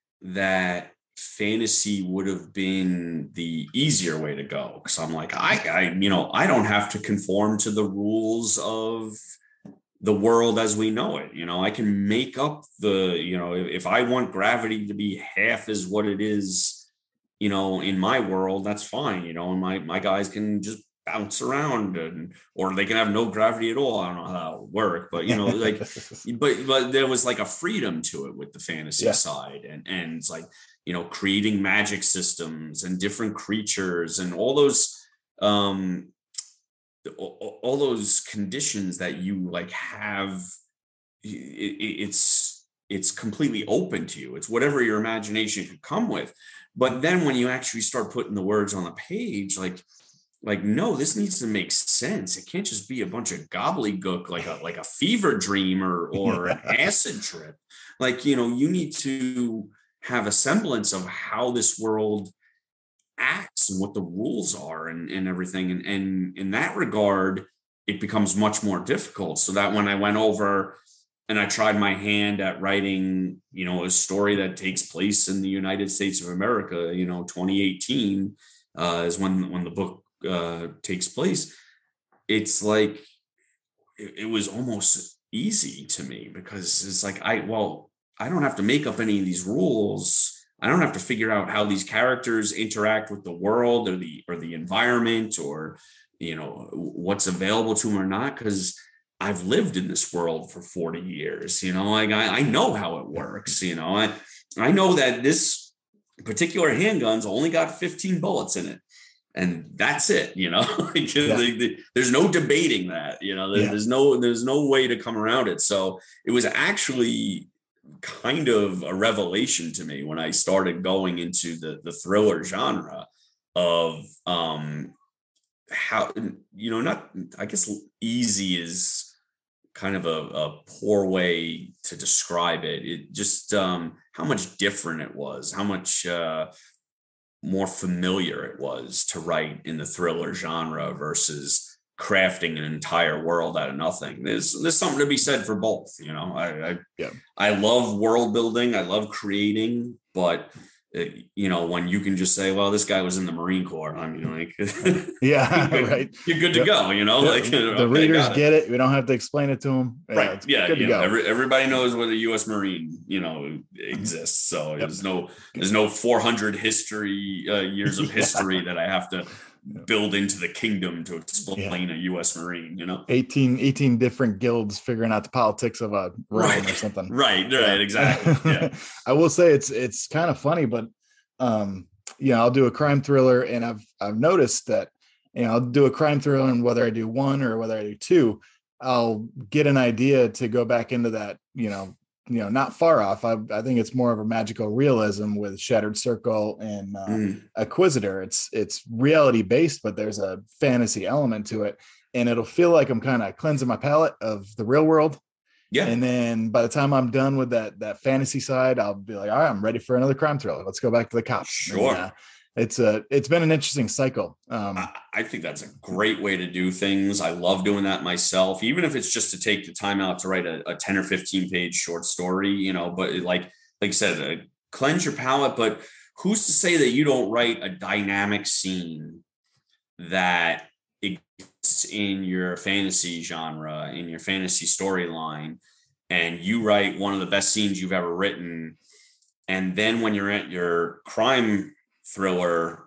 that fantasy would have been the easier way to go. Cause I'm like, I, I, you know, I don't have to conform to the rules of the world as we know it. You know, I can make up the, you know, if I want gravity to be half as what it is, you know, in my world, that's fine. You know, and my, my guys can just bounce around and, or they can have no gravity at all. I don't know how that would work, but you know, like, but, but there was like a freedom to it with the fantasy yeah. side. And, and it's like, you know, creating magic systems and different creatures and all those, um, all those conditions that you like have, it's it's completely open to you. It's whatever your imagination could come with. But then when you actually start putting the words on the page, like like no, this needs to make sense. It can't just be a bunch of gobbledygook like a like a fever dream or or an acid trip. Like, you know, you need to have a semblance of how this world acts and what the rules are and, and everything. And, and in that regard, it becomes much more difficult. So that when I went over and I tried my hand at writing, you know, a story that takes place in the United States of America, you know, twenty eighteen uh, is when, when the book uh, takes place. It's like, it, it was almost easy to me because it's like, I, well, I don't have to make up any of these rules. I don't have to figure out how these characters interact with the world or the or the environment or you know what's available to them or not, because I've lived in this world for forty years. You know, like I, I know how it works. You know, I I know that this particular handgun's only got fifteen bullets in it. And that's it, you know. like, Yeah. the, the, there's no debating that, you know. There, Yeah. There's no there's no way to come around it. So it was actually kind of a revelation to me when I started going into the the thriller genre of um how you know not I guess easy is kind of a, a poor way to describe it. It just um how much different it was, how much uh more familiar it was to write in the thriller genre versus crafting an entire world out of nothing. There's there's something to be said for both. You know, I I, Yeah. I love world building. I love creating, but it, you know, when you can just say, well, this guy was in the Marine Corps, I mean, like, Yeah. you're good, Right. you're good to Yep. go. You know, Yep. like The okay, readers got it. get it. We don't have to explain it to them. Right. It's Yeah. good to You know, go. every, everybody knows what a U S Marine, you know, exists. So Yep. there's no, there's no four hundred history uh, years of Yeah. history that I have to build into the kingdom to explain Yeah. a U S Marine, you know? eighteen, eighteen different guilds figuring out the politics of a realm Right. or something. Right. Right. Yeah. Exactly. Yeah. I will say it's, it's kind of funny, but, um, you know, I'll do a crime thriller and I've, I've noticed that, you know, I'll do a crime thriller and whether I do one or whether I do two, I'll get an idea to go back into that, you know, you know, not far off. I, I think it's more of a magical realism with Shattered Circle and uh, Mm. Acquisitor. It's, it's reality based, but there's a fantasy element to it. And it'll feel like I'm kind of cleansing my palate of the real world. Yeah. And then by the time I'm done with that, that fantasy side, I'll be like, all right, I'm ready for another crime thriller. Let's go back to the cops. Sure. And, uh, it's a, it's been an interesting cycle. Um, I, I think that's a great way to do things. I love doing that myself, even if it's just to take the time out to write a, a ten or fifteen page short story, you know, but it, like, like I said, uh, cleanse your palate, but who's to say that you don't write a dynamic scene that exists in your fantasy genre, in your fantasy storyline, and you write one of the best scenes you've ever written. And then when you're at your crime thriller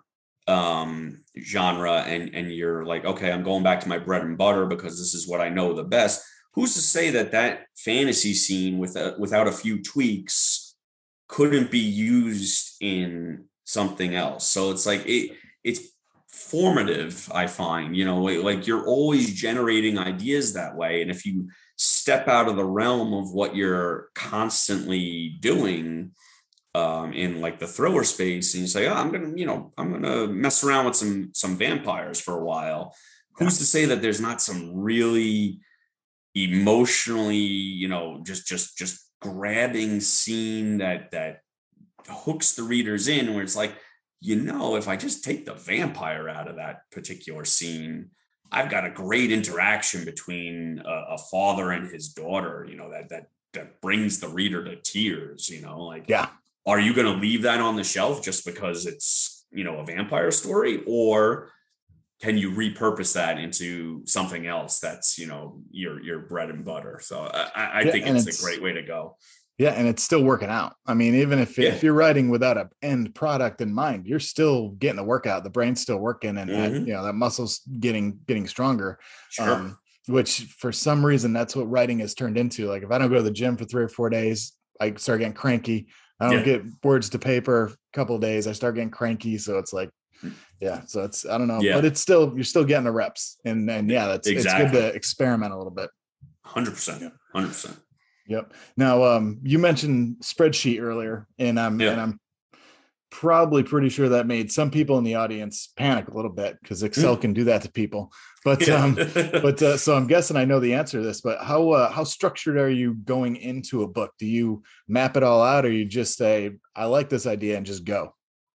um genre and and you're like, okay, I'm going back to my bread and butter because this is what I know the best, who's to say that that fantasy scene with a, without a few tweaks couldn't be used in something else? So it's like it it's formative, I find, you know, like, like you're always generating ideas that way, and if you step out of the realm of what you're constantly doing Um, in like the thriller space, and you say, oh, I'm gonna, you know, I'm gonna mess around with some some vampires for a while. Who's to say that there's not some really emotionally, you know, just just just grabbing scene that that hooks the readers in, where it's like, you know, if I just take the vampire out of that particular scene, I've got a great interaction between a, a father and his daughter, you know, that that that brings the reader to tears, you know, like, yeah. Are you going to leave that on the shelf just because it's, you know, a vampire story, or can you repurpose that into something else that's, you know, your your bread and butter? So I, I Yeah, think and it's, it's- a great way to go. Yeah. And it's still working out. I mean, even if, Yeah. if you're writing without an end product in mind, you're still getting the workout. The brain's still working, and that, Mhm. you know, that muscle's getting, getting stronger. Sure. Um, which for some reason, that's what writing has turned into. Like if I don't go to the gym for three or four days, I start getting cranky. I don't Yeah. get words to paper a couple of days, I start getting cranky. So it's like, yeah. So it's, I don't know, Yeah. but it's still, you're still getting the reps. And, and yeah, that's, Exactly. it's good to experiment a little bit. one hundred percent. one hundred percent. Yep. Now, um, you mentioned spreadsheet earlier, and I'm Yeah. and I'm probably pretty sure that made some people in the audience panic a little bit, because Excel Mm. can do that to people. But Yeah. um, but uh, so I'm guessing I know the answer to this. But how uh, how structured are you going into a book? Do you map it all out, or you just say, I like this idea and just go?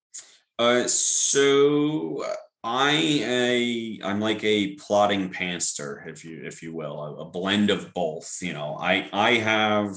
Uh, so I a I'm like a plotting pantser, if you if you will, a, a blend of both. You know, I I have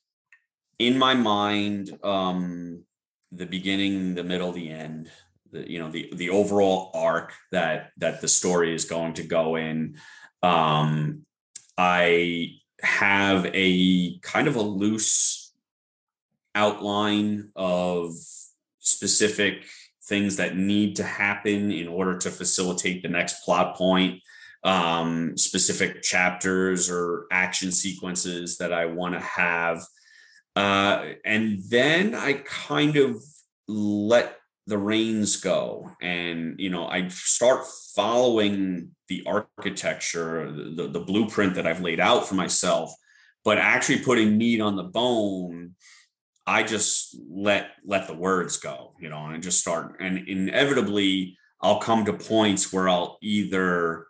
in my mind um, the beginning, the middle, the end. The you know the the overall arc that that the story is going to go in. Um, I have a kind of a loose outline of specific things that need to happen in order to facilitate the next plot point, um, specific chapters or action sequences that I want to have. Uh, and then I kind of let the reins go, and, you know, I start following the architecture, the, the blueprint that I've laid out for myself, but actually putting meat on the bone. I just let let the words go, you know, and just start. And inevitably, I'll come to points where I'll either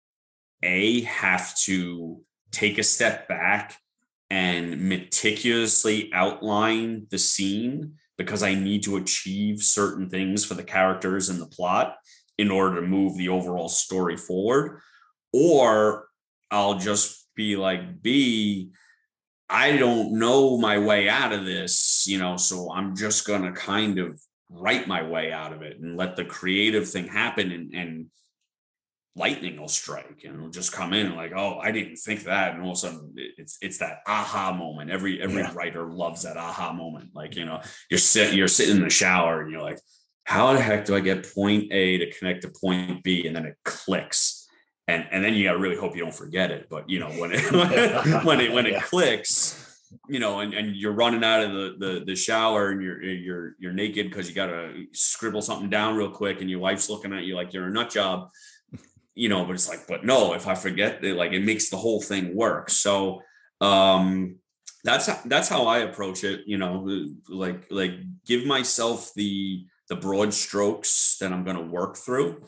A, have to take a step back and meticulously outline the scene because I need to achieve certain things for the characters and the plot in order to move the overall story forward. Or I'll just be like, B, I don't know my way out of this, you know, so I'm just going to kind of write my way out of it and let the creative thing happen, and, and lightning will strike and it'll just come in and like, oh, I didn't think that. And all of a sudden it's, it's that aha moment. Every, every yeah. writer loves that aha moment. Like, you know, you're sitting, you're sitting in the shower and you're like, how the heck do I get point A to connect to point B? And then it clicks. And, and then you got to really hope you don't forget it. But, you know, when it, when it, when it yeah. clicks, you know, and, and you're running out of the, the, the shower and you're, you're, you're naked because you got to scribble something down real quick and your wife's looking at you like you're a nut job, you know, but it's like, but no, if I forget it, like it makes the whole thing work. So um, that's, that's how I approach it, you know, like, like give myself the, the broad strokes that I'm going to work through.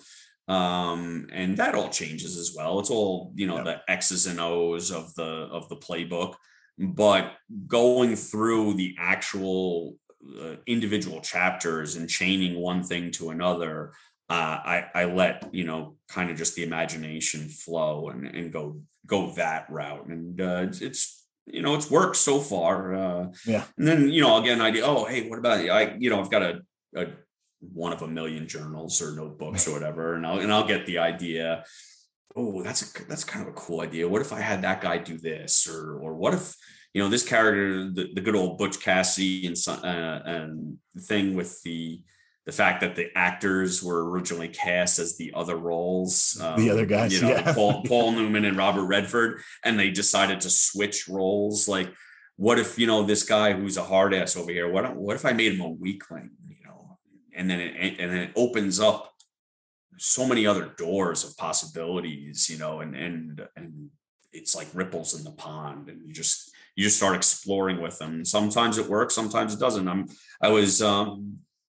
Um, and that all changes as well. It's all, you know, yep. the X's and O's of the, of the playbook, but going through the actual uh, individual chapters and chaining one thing to another, uh, I, I let, you know, kind of just the imagination flow and, and go, go that route. And, uh, it's, it's, you know, it's worked so far. Uh, yeah. And then, you know, I'll get an idea. Oh, hey, what about I, you know, I've got a, a one of a million journals or notebooks or whatever. And I'll, and I'll get the idea. Oh, that's a, that's kind of a cool idea. What if I had that guy do this? Or, or what if, you know, this character, the, the good old Butch Cassidy and, uh, and the thing with the, the fact that the actors were originally cast as the other roles, um, the other guys, you know, yeah. Paul, Paul Newman and Robert Redford, and they decided to switch roles. Like, what if, you know, this guy who's a hard ass over here, what, what if I made him a weakling? And then it, and then it opens up so many other doors of possibilities, you know, and, and, and it's like ripples in the pond, and you just, you just start exploring with them. Sometimes it works, sometimes it doesn't. I'm, I was, um,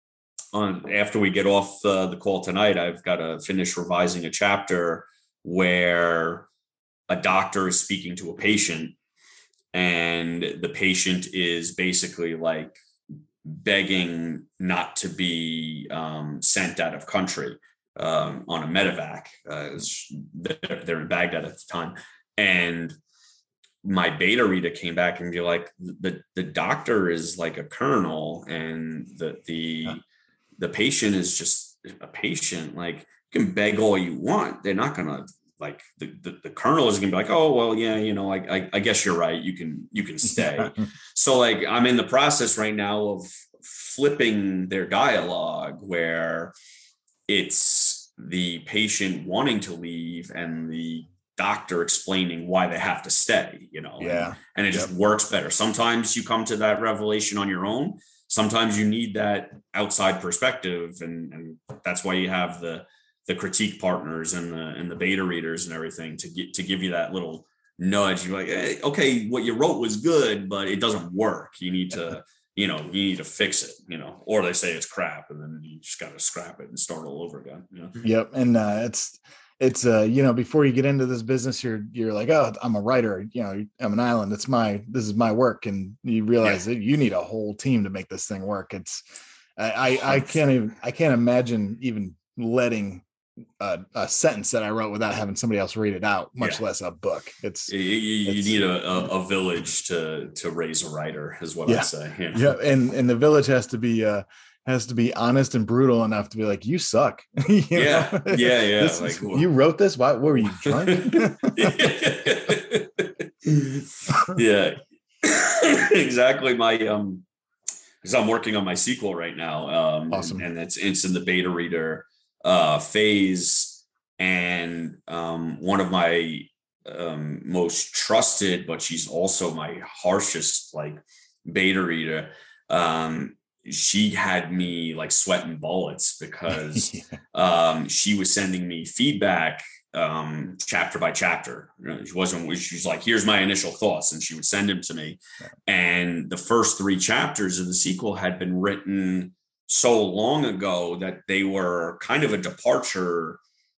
on, after we get off uh, the call tonight, I've got to finish revising a chapter where a doctor is speaking to a patient, and the patient is basically like begging not to be um, sent out of country um, on a medevac. Uh, they're, they're in Baghdad at the time. And my beta reader came back and be like, the, the doctor is like a colonel, and the, the, yeah. the patient is just a patient. Like, you can beg all you want. They're not going to, like, the, the, the colonel is going to be like, oh, well, yeah, you know, I, I, I guess you're right. You can, you can stay. So like, I'm in the process right now of flipping their dialogue, where it's the patient wanting to leave and the doctor explaining why they have to stay, you know, yeah. and, and it yep. just works better. Sometimes you come to that revelation on your own. Sometimes you need that outside perspective. And, and that's why you have the, the critique partners and the, and the beta readers and everything to get, to give you that little nudge. You're like, hey, okay, what you wrote was good, but it doesn't work. You need to, you know, you need to fix it, you know, or they say it's crap, and then you just got to scrap it and start all over again. You know? Yep. And uh, it's, it's, uh, you know, before you get into this business, you're, you're like, oh, I'm a writer, you know, I'm an island. It's my, this is my work. And you realize yeah. that you need a whole team to make this thing work. It's, I, I, I can't even, I can't imagine even letting A, a sentence that I wrote without having somebody else read it out, much yeah. less a book. It's you, you it's, need a, a, a village to to raise a writer, is what yeah. I say. Yeah. yeah, and and the village has to be uh has to be honest and brutal enough to be like, you suck. you yeah, know? yeah, yeah. This, like, you wrote this? Why? What were you drunk? yeah, exactly. My um. because I'm working on my sequel right now. Um, Awesome. and, and it's, it's in the beta reader uh, phase. And um, one of my um, most trusted, but she's also my harshest, like beta reader. Um, she had me like sweating bullets because yeah. um, she was sending me feedback um, chapter by chapter. She wasn't, she's like, here's my initial thoughts. And she would send them to me. Yeah. And the first three chapters of the sequel had been written so long ago that they were kind of a departure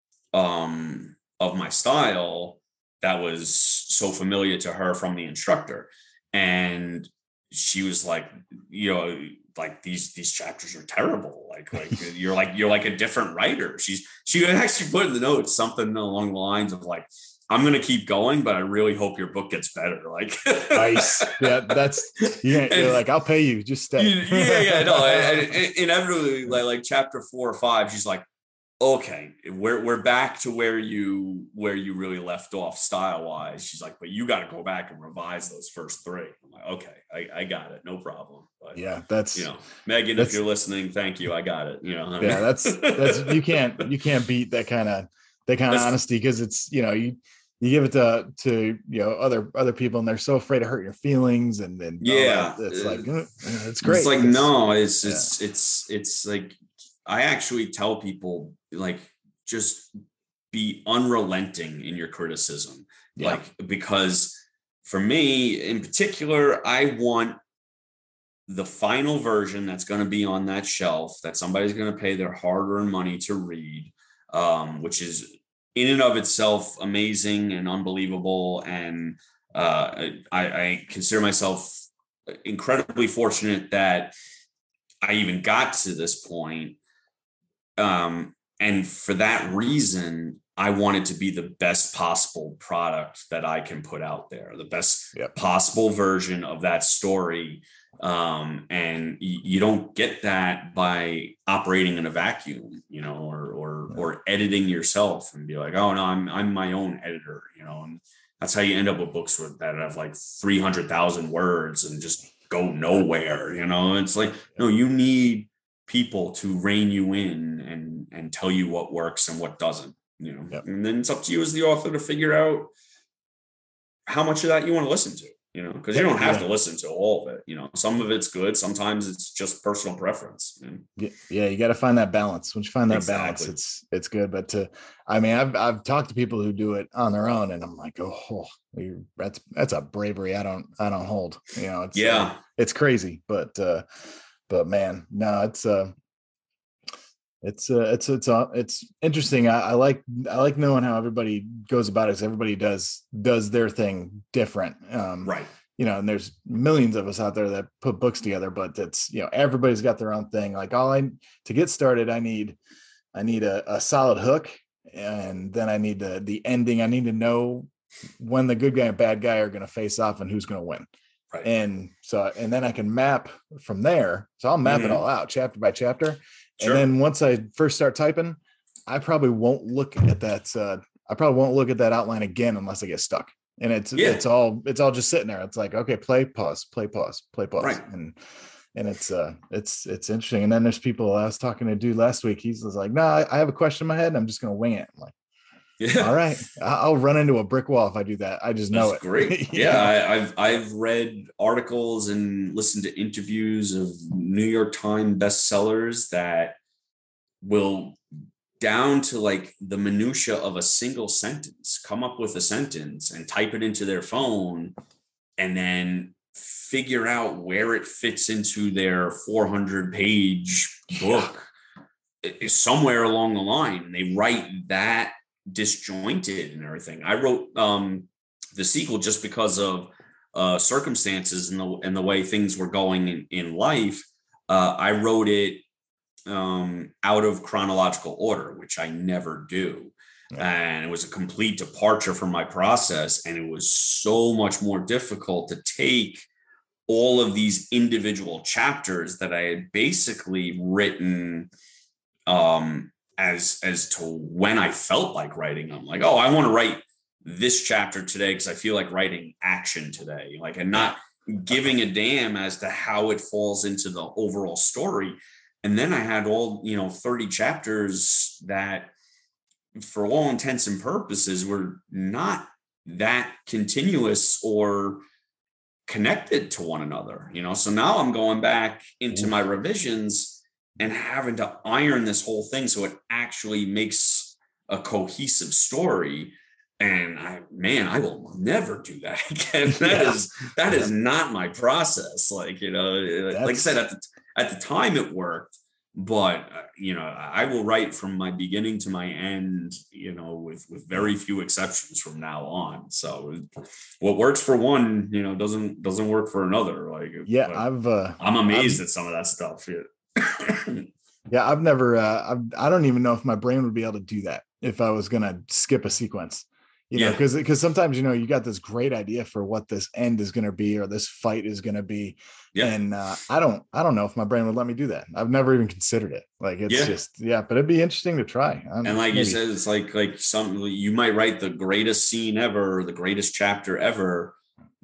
um, of my style that was so familiar to her from the instructor. And she was like, you know, like these, these chapters are terrible. Like, like you're like, you're like a different writer. She's, she actually put in the notes something along the lines of like, I'm going to keep going, but I really hope your book gets better. Like, nice. Yeah. That's, yeah. You're like, I'll pay you. Just stay. yeah. Yeah. No, and, and inevitably like, like chapter four or five, she's like, okay, we're we're back to where you where you really left off style wise. She's like, but you got to go back and revise those first three. I'm like, okay, I, I got it, no problem. But yeah, that's you know, Megan, if you're listening, thank you. I got it. You know, yeah, that's that's you can't you can't beat that kind of that kind of honesty because it's you know you you give it to to you know other other people and they're so afraid to hurt your feelings and then yeah, it's like uh, it's great. It's like it's, no, it's yeah. it's it's it's like. I actually tell people like just be unrelenting in your criticism, yeah. like because for me in particular, I want the final version that's going to be on that shelf that somebody's going to pay their hard-earned money to read, um, which is in and of itself amazing and unbelievable. And uh, I, I consider myself incredibly fortunate that I even got to this point. Um, and for that reason, I want it to be the best possible product that I can put out there, the best yep. possible version of that story. Um, and y- you don't get that by operating in a vacuum, you know, or, or, yeah. or editing yourself and be like, oh no, I'm, I'm my own editor, you know, and that's how you end up with books with that have like three hundred thousand words and just go nowhere, you know, it's like, no, you need people to rein you in and and tell you what works and what doesn't, you know. Yep. And then it's up to you as the author to figure out how much of that you want to listen to, you know, because you don't have yeah. to listen to all of it, you know. Some of it's good, sometimes it's just personal preference. Yeah, yeah, you got to find that balance. Once you find that exactly. balance, it's it's good. But to, I mean, I've I've talked to people who do it on their own, and I'm like, oh, that's that's a bravery I don't I don't hold. You know, it's yeah, uh, it's crazy, but. uh But man, no, it's uh it's uh it's it's uh, it's interesting. I, I like I like knowing how everybody goes about it because everybody does does their thing different. Um right. You know, and there's millions of us out there that put books together, but it's you know, everybody's got their own thing. Like all I to get started, I need I need a, a solid hook, and then I need the the ending. I need to know when the good guy and bad guy are gonna face off and who's gonna win. Right. And so, and then I can map from there. So I'll map mm-hmm. it all out chapter by chapter. Sure. And then once I first start typing, I probably won't look at that. Uh, I probably won't look at that outline again unless I get stuck. And it's, yeah. it's all, it's all just sitting there. It's like, okay, play, pause, play, pause, play, pause. Right. And, and it's, uh, it's, it's interesting. And then there's people I was talking to a dude last week. He's like, no, nah, I have a question in my head and I'm just going to wing it. I'm like, yeah. All right. I'll run into a brick wall if I do that. I just know That's it. Great. yeah. I, I've, I've read articles and listened to interviews of New York Times bestsellers that will down to like the minutia of a single sentence, come up with a sentence and type it into their phone and then figure out where it fits into their four hundred page book. Yeah. Somewhere along the line, they write that disjointed and everything. I wrote um the sequel just because of uh circumstances and the and the way things were going in, in life. uh I wrote it um out of chronological order, which I never do. Yeah. And it was a complete departure from my process, and it was so much more difficult to take all of these individual chapters that I had basically written um as as to when I felt like writing them. Like, oh, I want to write this chapter today because I feel like writing action today. Like, and not giving a damn as to how it falls into the overall story. And then I had all, you know, thirty chapters that for all intents and purposes were not that continuous or connected to one another, you know. So now I'm going back into my revisions and having to iron this whole thing so it actually makes a cohesive story. And I, man, I will never do that again. That yeah. is that yeah. is not my process. Like, you know, That's... like I said, at the at the time it worked, but uh, you know, I will write from my beginning to my end, you know, with with very few exceptions from now on. So what works for one, you know, doesn't doesn't work for another. Like, yeah, I've uh, I'm amazed I've, at some of that stuff. Yeah, yeah I've never. Uh, I've, I don't even know if my brain would be able to do that if I was gonna skip a sequence. You know, because yeah. because sometimes, you know, you got this great idea for what this end is going to be or this fight is going to be. Yeah. And uh, I don't I don't know if my brain would let me do that. I've never even considered it. Like, it's yeah. just, yeah, but it'd be interesting to try. I'm, and like maybe. you said, it's like like some you might write the greatest scene ever, or the greatest chapter ever,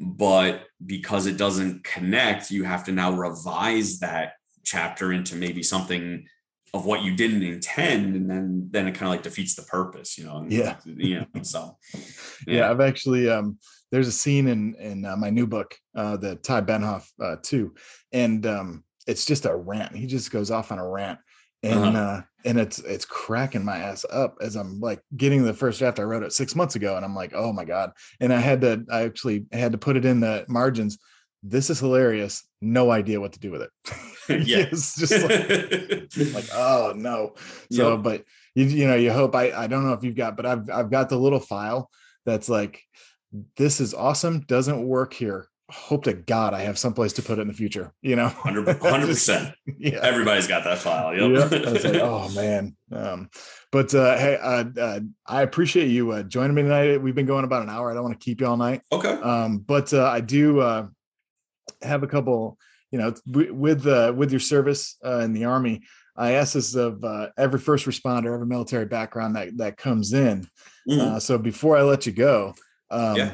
but because it doesn't connect, you have to now revise that chapter into maybe something of what you didn't intend, and then then it kind of like defeats the purpose, you know. Yeah, you know. So yeah, yeah I've actually um, there's a scene in in uh, my new book, uh, the Ty Benhoff uh, too, and um, it's just a rant. He just goes off on a rant, and uh-huh. uh, and it's it's cracking my ass up as I'm like getting the first draft. I wrote it six months ago, and I'm like, oh my god! And I had to I actually had to put it in the margins. This is hilarious. No idea what to do with it. Yeah. It's just like, like, oh no. So, yep. but you, you know, you hope I, I don't know if you've got, but I've, I've got the little file that's like, this is awesome. Doesn't work here. Hope to God I have someplace to put it in the future, you know. one hundred percent. Yeah. Everybody's got that file. Yep. Yep. I was like, oh man. Um, but uh, hey, uh, uh, I appreciate you uh, joining me tonight. We've been going about an hour. I don't want to keep you all night. Okay. Um, but uh, I do, uh, have a couple, you know, with uh, with your service uh, in the Army. I ask this of uh, every first responder, every military background that that comes in. Mm-hmm. Uh, so before I let you go, um, yeah.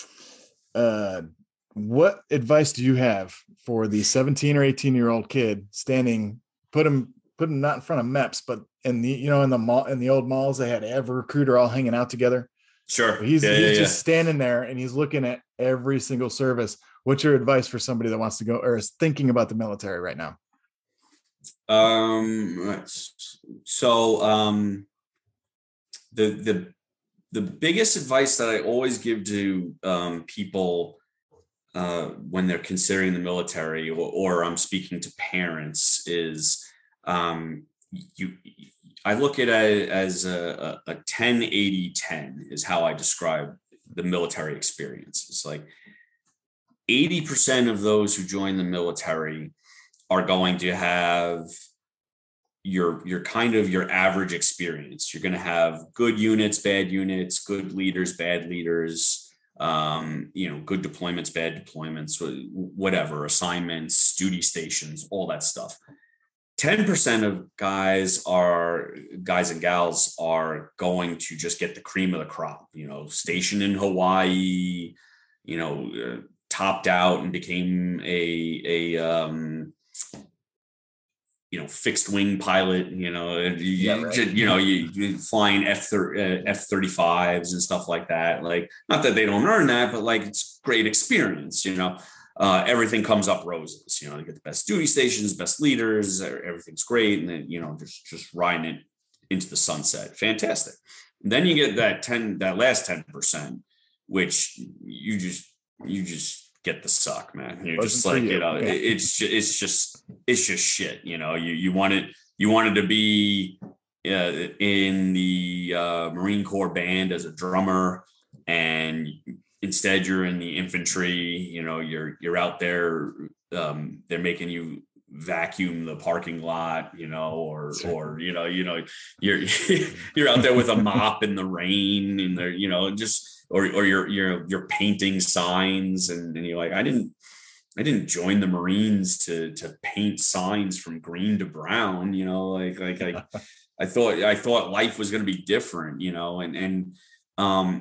uh, what advice do you have for the seventeen or eighteen year old kid standing? Put him, put him not in front of M E P S, but in the, you know, in the mall, in the old malls, they had every recruiter all hanging out together. Sure. So he's yeah, he's yeah, just yeah. standing there and he's looking at every single service. What's your advice for somebody that wants to go or is thinking about the military right now? Um, so um, the the the biggest advice that I always give to um, people uh, when they're considering the military, or, or I'm speaking to parents, is um, you. I look at it as a, a, a ten eighty ten is how I describe the military experience. It's like eighty percent of those who join the military are going to have your, your kind of your average experience. You're going to have good units, bad units, good leaders, bad leaders, um, you know, good deployments, bad deployments, whatever, assignments, duty stations, all that stuff. ten percent of guys are guys and gals are going to just get the cream of the crop, you know, stationed in Hawaii, you know, uh, topped out and became a, a, um, you know, fixed wing pilot, you know, yeah, you, right. you know, you, you flying F thirty-fives and stuff like that. Like, not that they don't earn that, but like, it's great experience, you know. Uh, everything comes up roses, you know, you get the best duty stations, best leaders, everything's great. And then, you know, just, just riding it into the sunset. Fantastic. And then you get that ten, that last ten percent, which you just, you just get the suck, man. You're just like, you, you know, yeah. it's, it's just, it's just shit. You know, you, you wanted, you wanted to be uh, in the uh, Marine Corps band as a drummer, and instead you're in the infantry, you know, you're, you're out there, um, they're making you vacuum the parking lot, you know, or, or, you know, you know, you're, you're out there with a mop in the rain and they're, you know, just, or, or you're, you're, you're painting signs and, and you're like, I didn't, I didn't join the Marines to, to paint signs from green to brown, you know, like, like I, I thought, I thought life was going to be different, you know, and, and, um,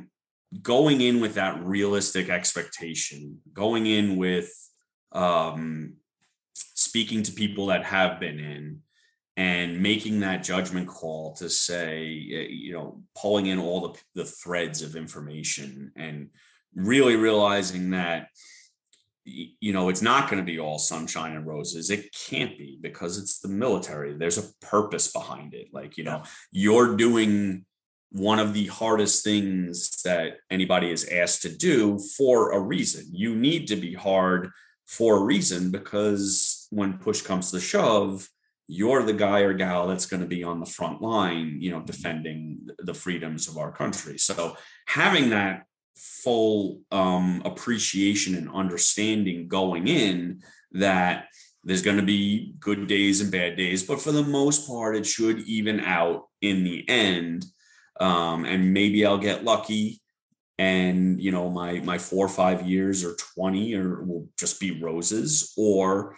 going in with that realistic expectation, going in with um, speaking to people that have been in and making that judgment call to say, you know, pulling in all the, the threads of information and really realizing that, you know, it's not going to be all sunshine and roses. It can't be, because it's the military. There's a purpose behind it. Like, you know, you're doing one of the hardest things that anybody is asked to do for a reason. You need to be hard for a reason, because when push comes to shove, you're the guy or gal that's going to be on the front line, you know, defending the freedoms of our country. So having that full um, appreciation and understanding going in, that there's going to be good days and bad days, but for the most part, it should even out in the end. Um, and maybe I'll get lucky, and, you know, my, my four or five years or twenty or will just be roses. Or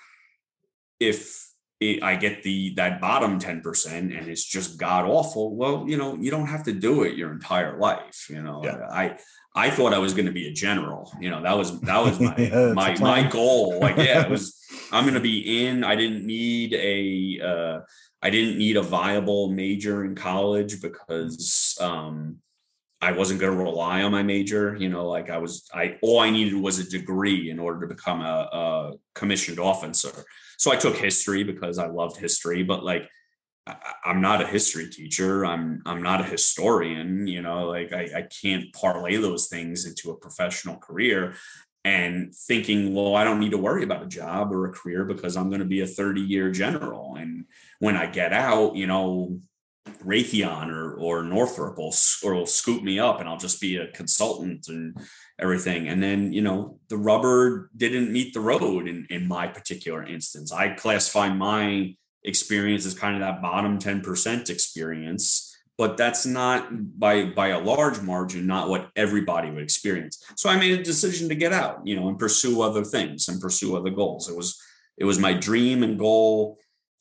if it, I get the, that bottom ten percent and it's just god awful, well, you know, you don't have to do it your entire life. You know, yeah. I, I thought I was going to be a general, you know, that was, that was my, yeah, my, my goal. Like, yeah, it was, I'm going to be in. I didn't need a, uh, I didn't need a viable major in college, because, um, I wasn't going to rely on my major. You know, like I was, I, all I needed was a degree in order to become a, a commissioned officer. So I took history because I loved history, but like, I, I'm not a history teacher. I'm, I'm not a historian, you know, like I, I can't parlay those things into a professional career and thinking, well, I don't need to worry about a job or a career because I'm going to be a thirty year general. And when I get out, you know, Raytheon or, or Northrop will, or will scoop me up and I'll just be a consultant and everything. And then, you know, the rubber didn't meet the road in, in my particular instance. I classify my experience as kind of that bottom ten percent experience, but that's not by, by a large margin, not what everybody would experience. So I made a decision to get out, you know, and pursue other things and pursue other goals. It was, it was my dream and goal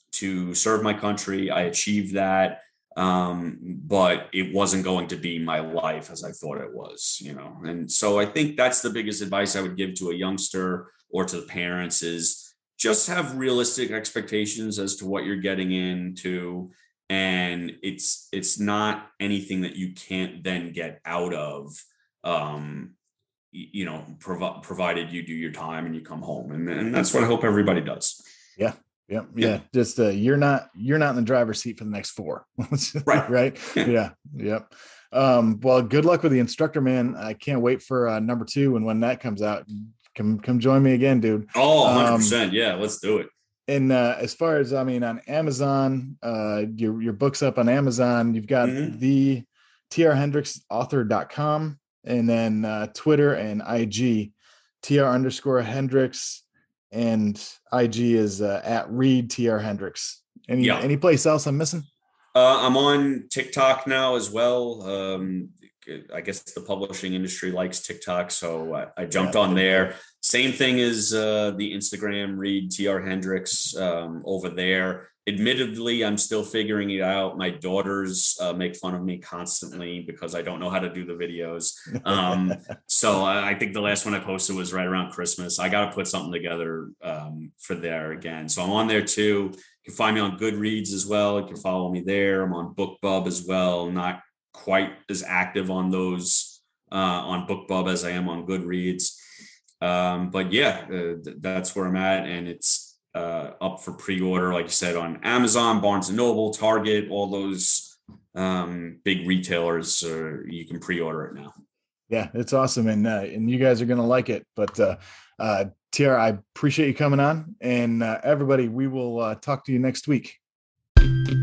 to serve my country. I achieved that. Um, but it wasn't going to be my life as I thought it was, you know? And so I think that's the biggest advice I would give to a youngster or to the parents is just have realistic expectations as to what you're getting into. And it's, it's not anything that you can't then get out of, um, you know, prov- provided you do your time and you come home. And, and that's what I hope everybody does. Yeah. Yep. Yeah. yeah. Just uh, you're not you're not in the driver's seat for the next four. Right. Right. Yeah. yeah. Yep. Um, well, good luck with the instructor, man. I can't wait for uh, number two. And when that comes out, come come join me again, dude. Oh, one hundred percent. Um, yeah, let's do it. And uh, as far as I mean, on Amazon, uh, your your book's up on Amazon. You've got mm-hmm. the T R Hendricks author dot com, and then uh, Twitter and I G, T R underscore Hendricks. And I G is uh, at Reed T R Hendricks. Any yeah. any place else I'm missing? Uh, I'm on TikTok now as well. Um, I guess the publishing industry likes TikTok, so I, I jumped yeah, on there. Same thing as uh, the Instagram, Reed T R Hendricks um, over there. Admittedly, I'm still figuring it out. My daughters uh, make fun of me constantly because I don't know how to do the videos. Um, so I, I think the last one I posted was right around Christmas. I got to put something together um, for there again. So I'm on there too. You can find me on Goodreads as well. You can follow me there. I'm on BookBub as well. Not quite as active on those uh, on BookBub as I am on Goodreads. Um, but yeah, uh, th- that's where I'm at. And it's uh up for pre-order, like you said, on Amazon, Barnes and Noble, Target, all those um big retailers. Uh, you can pre-order it now. Yeah, it's awesome, and uh, and you guys are gonna like it. But uh uh T R, I appreciate you coming on, and uh, everybody, we will uh, talk to you next week.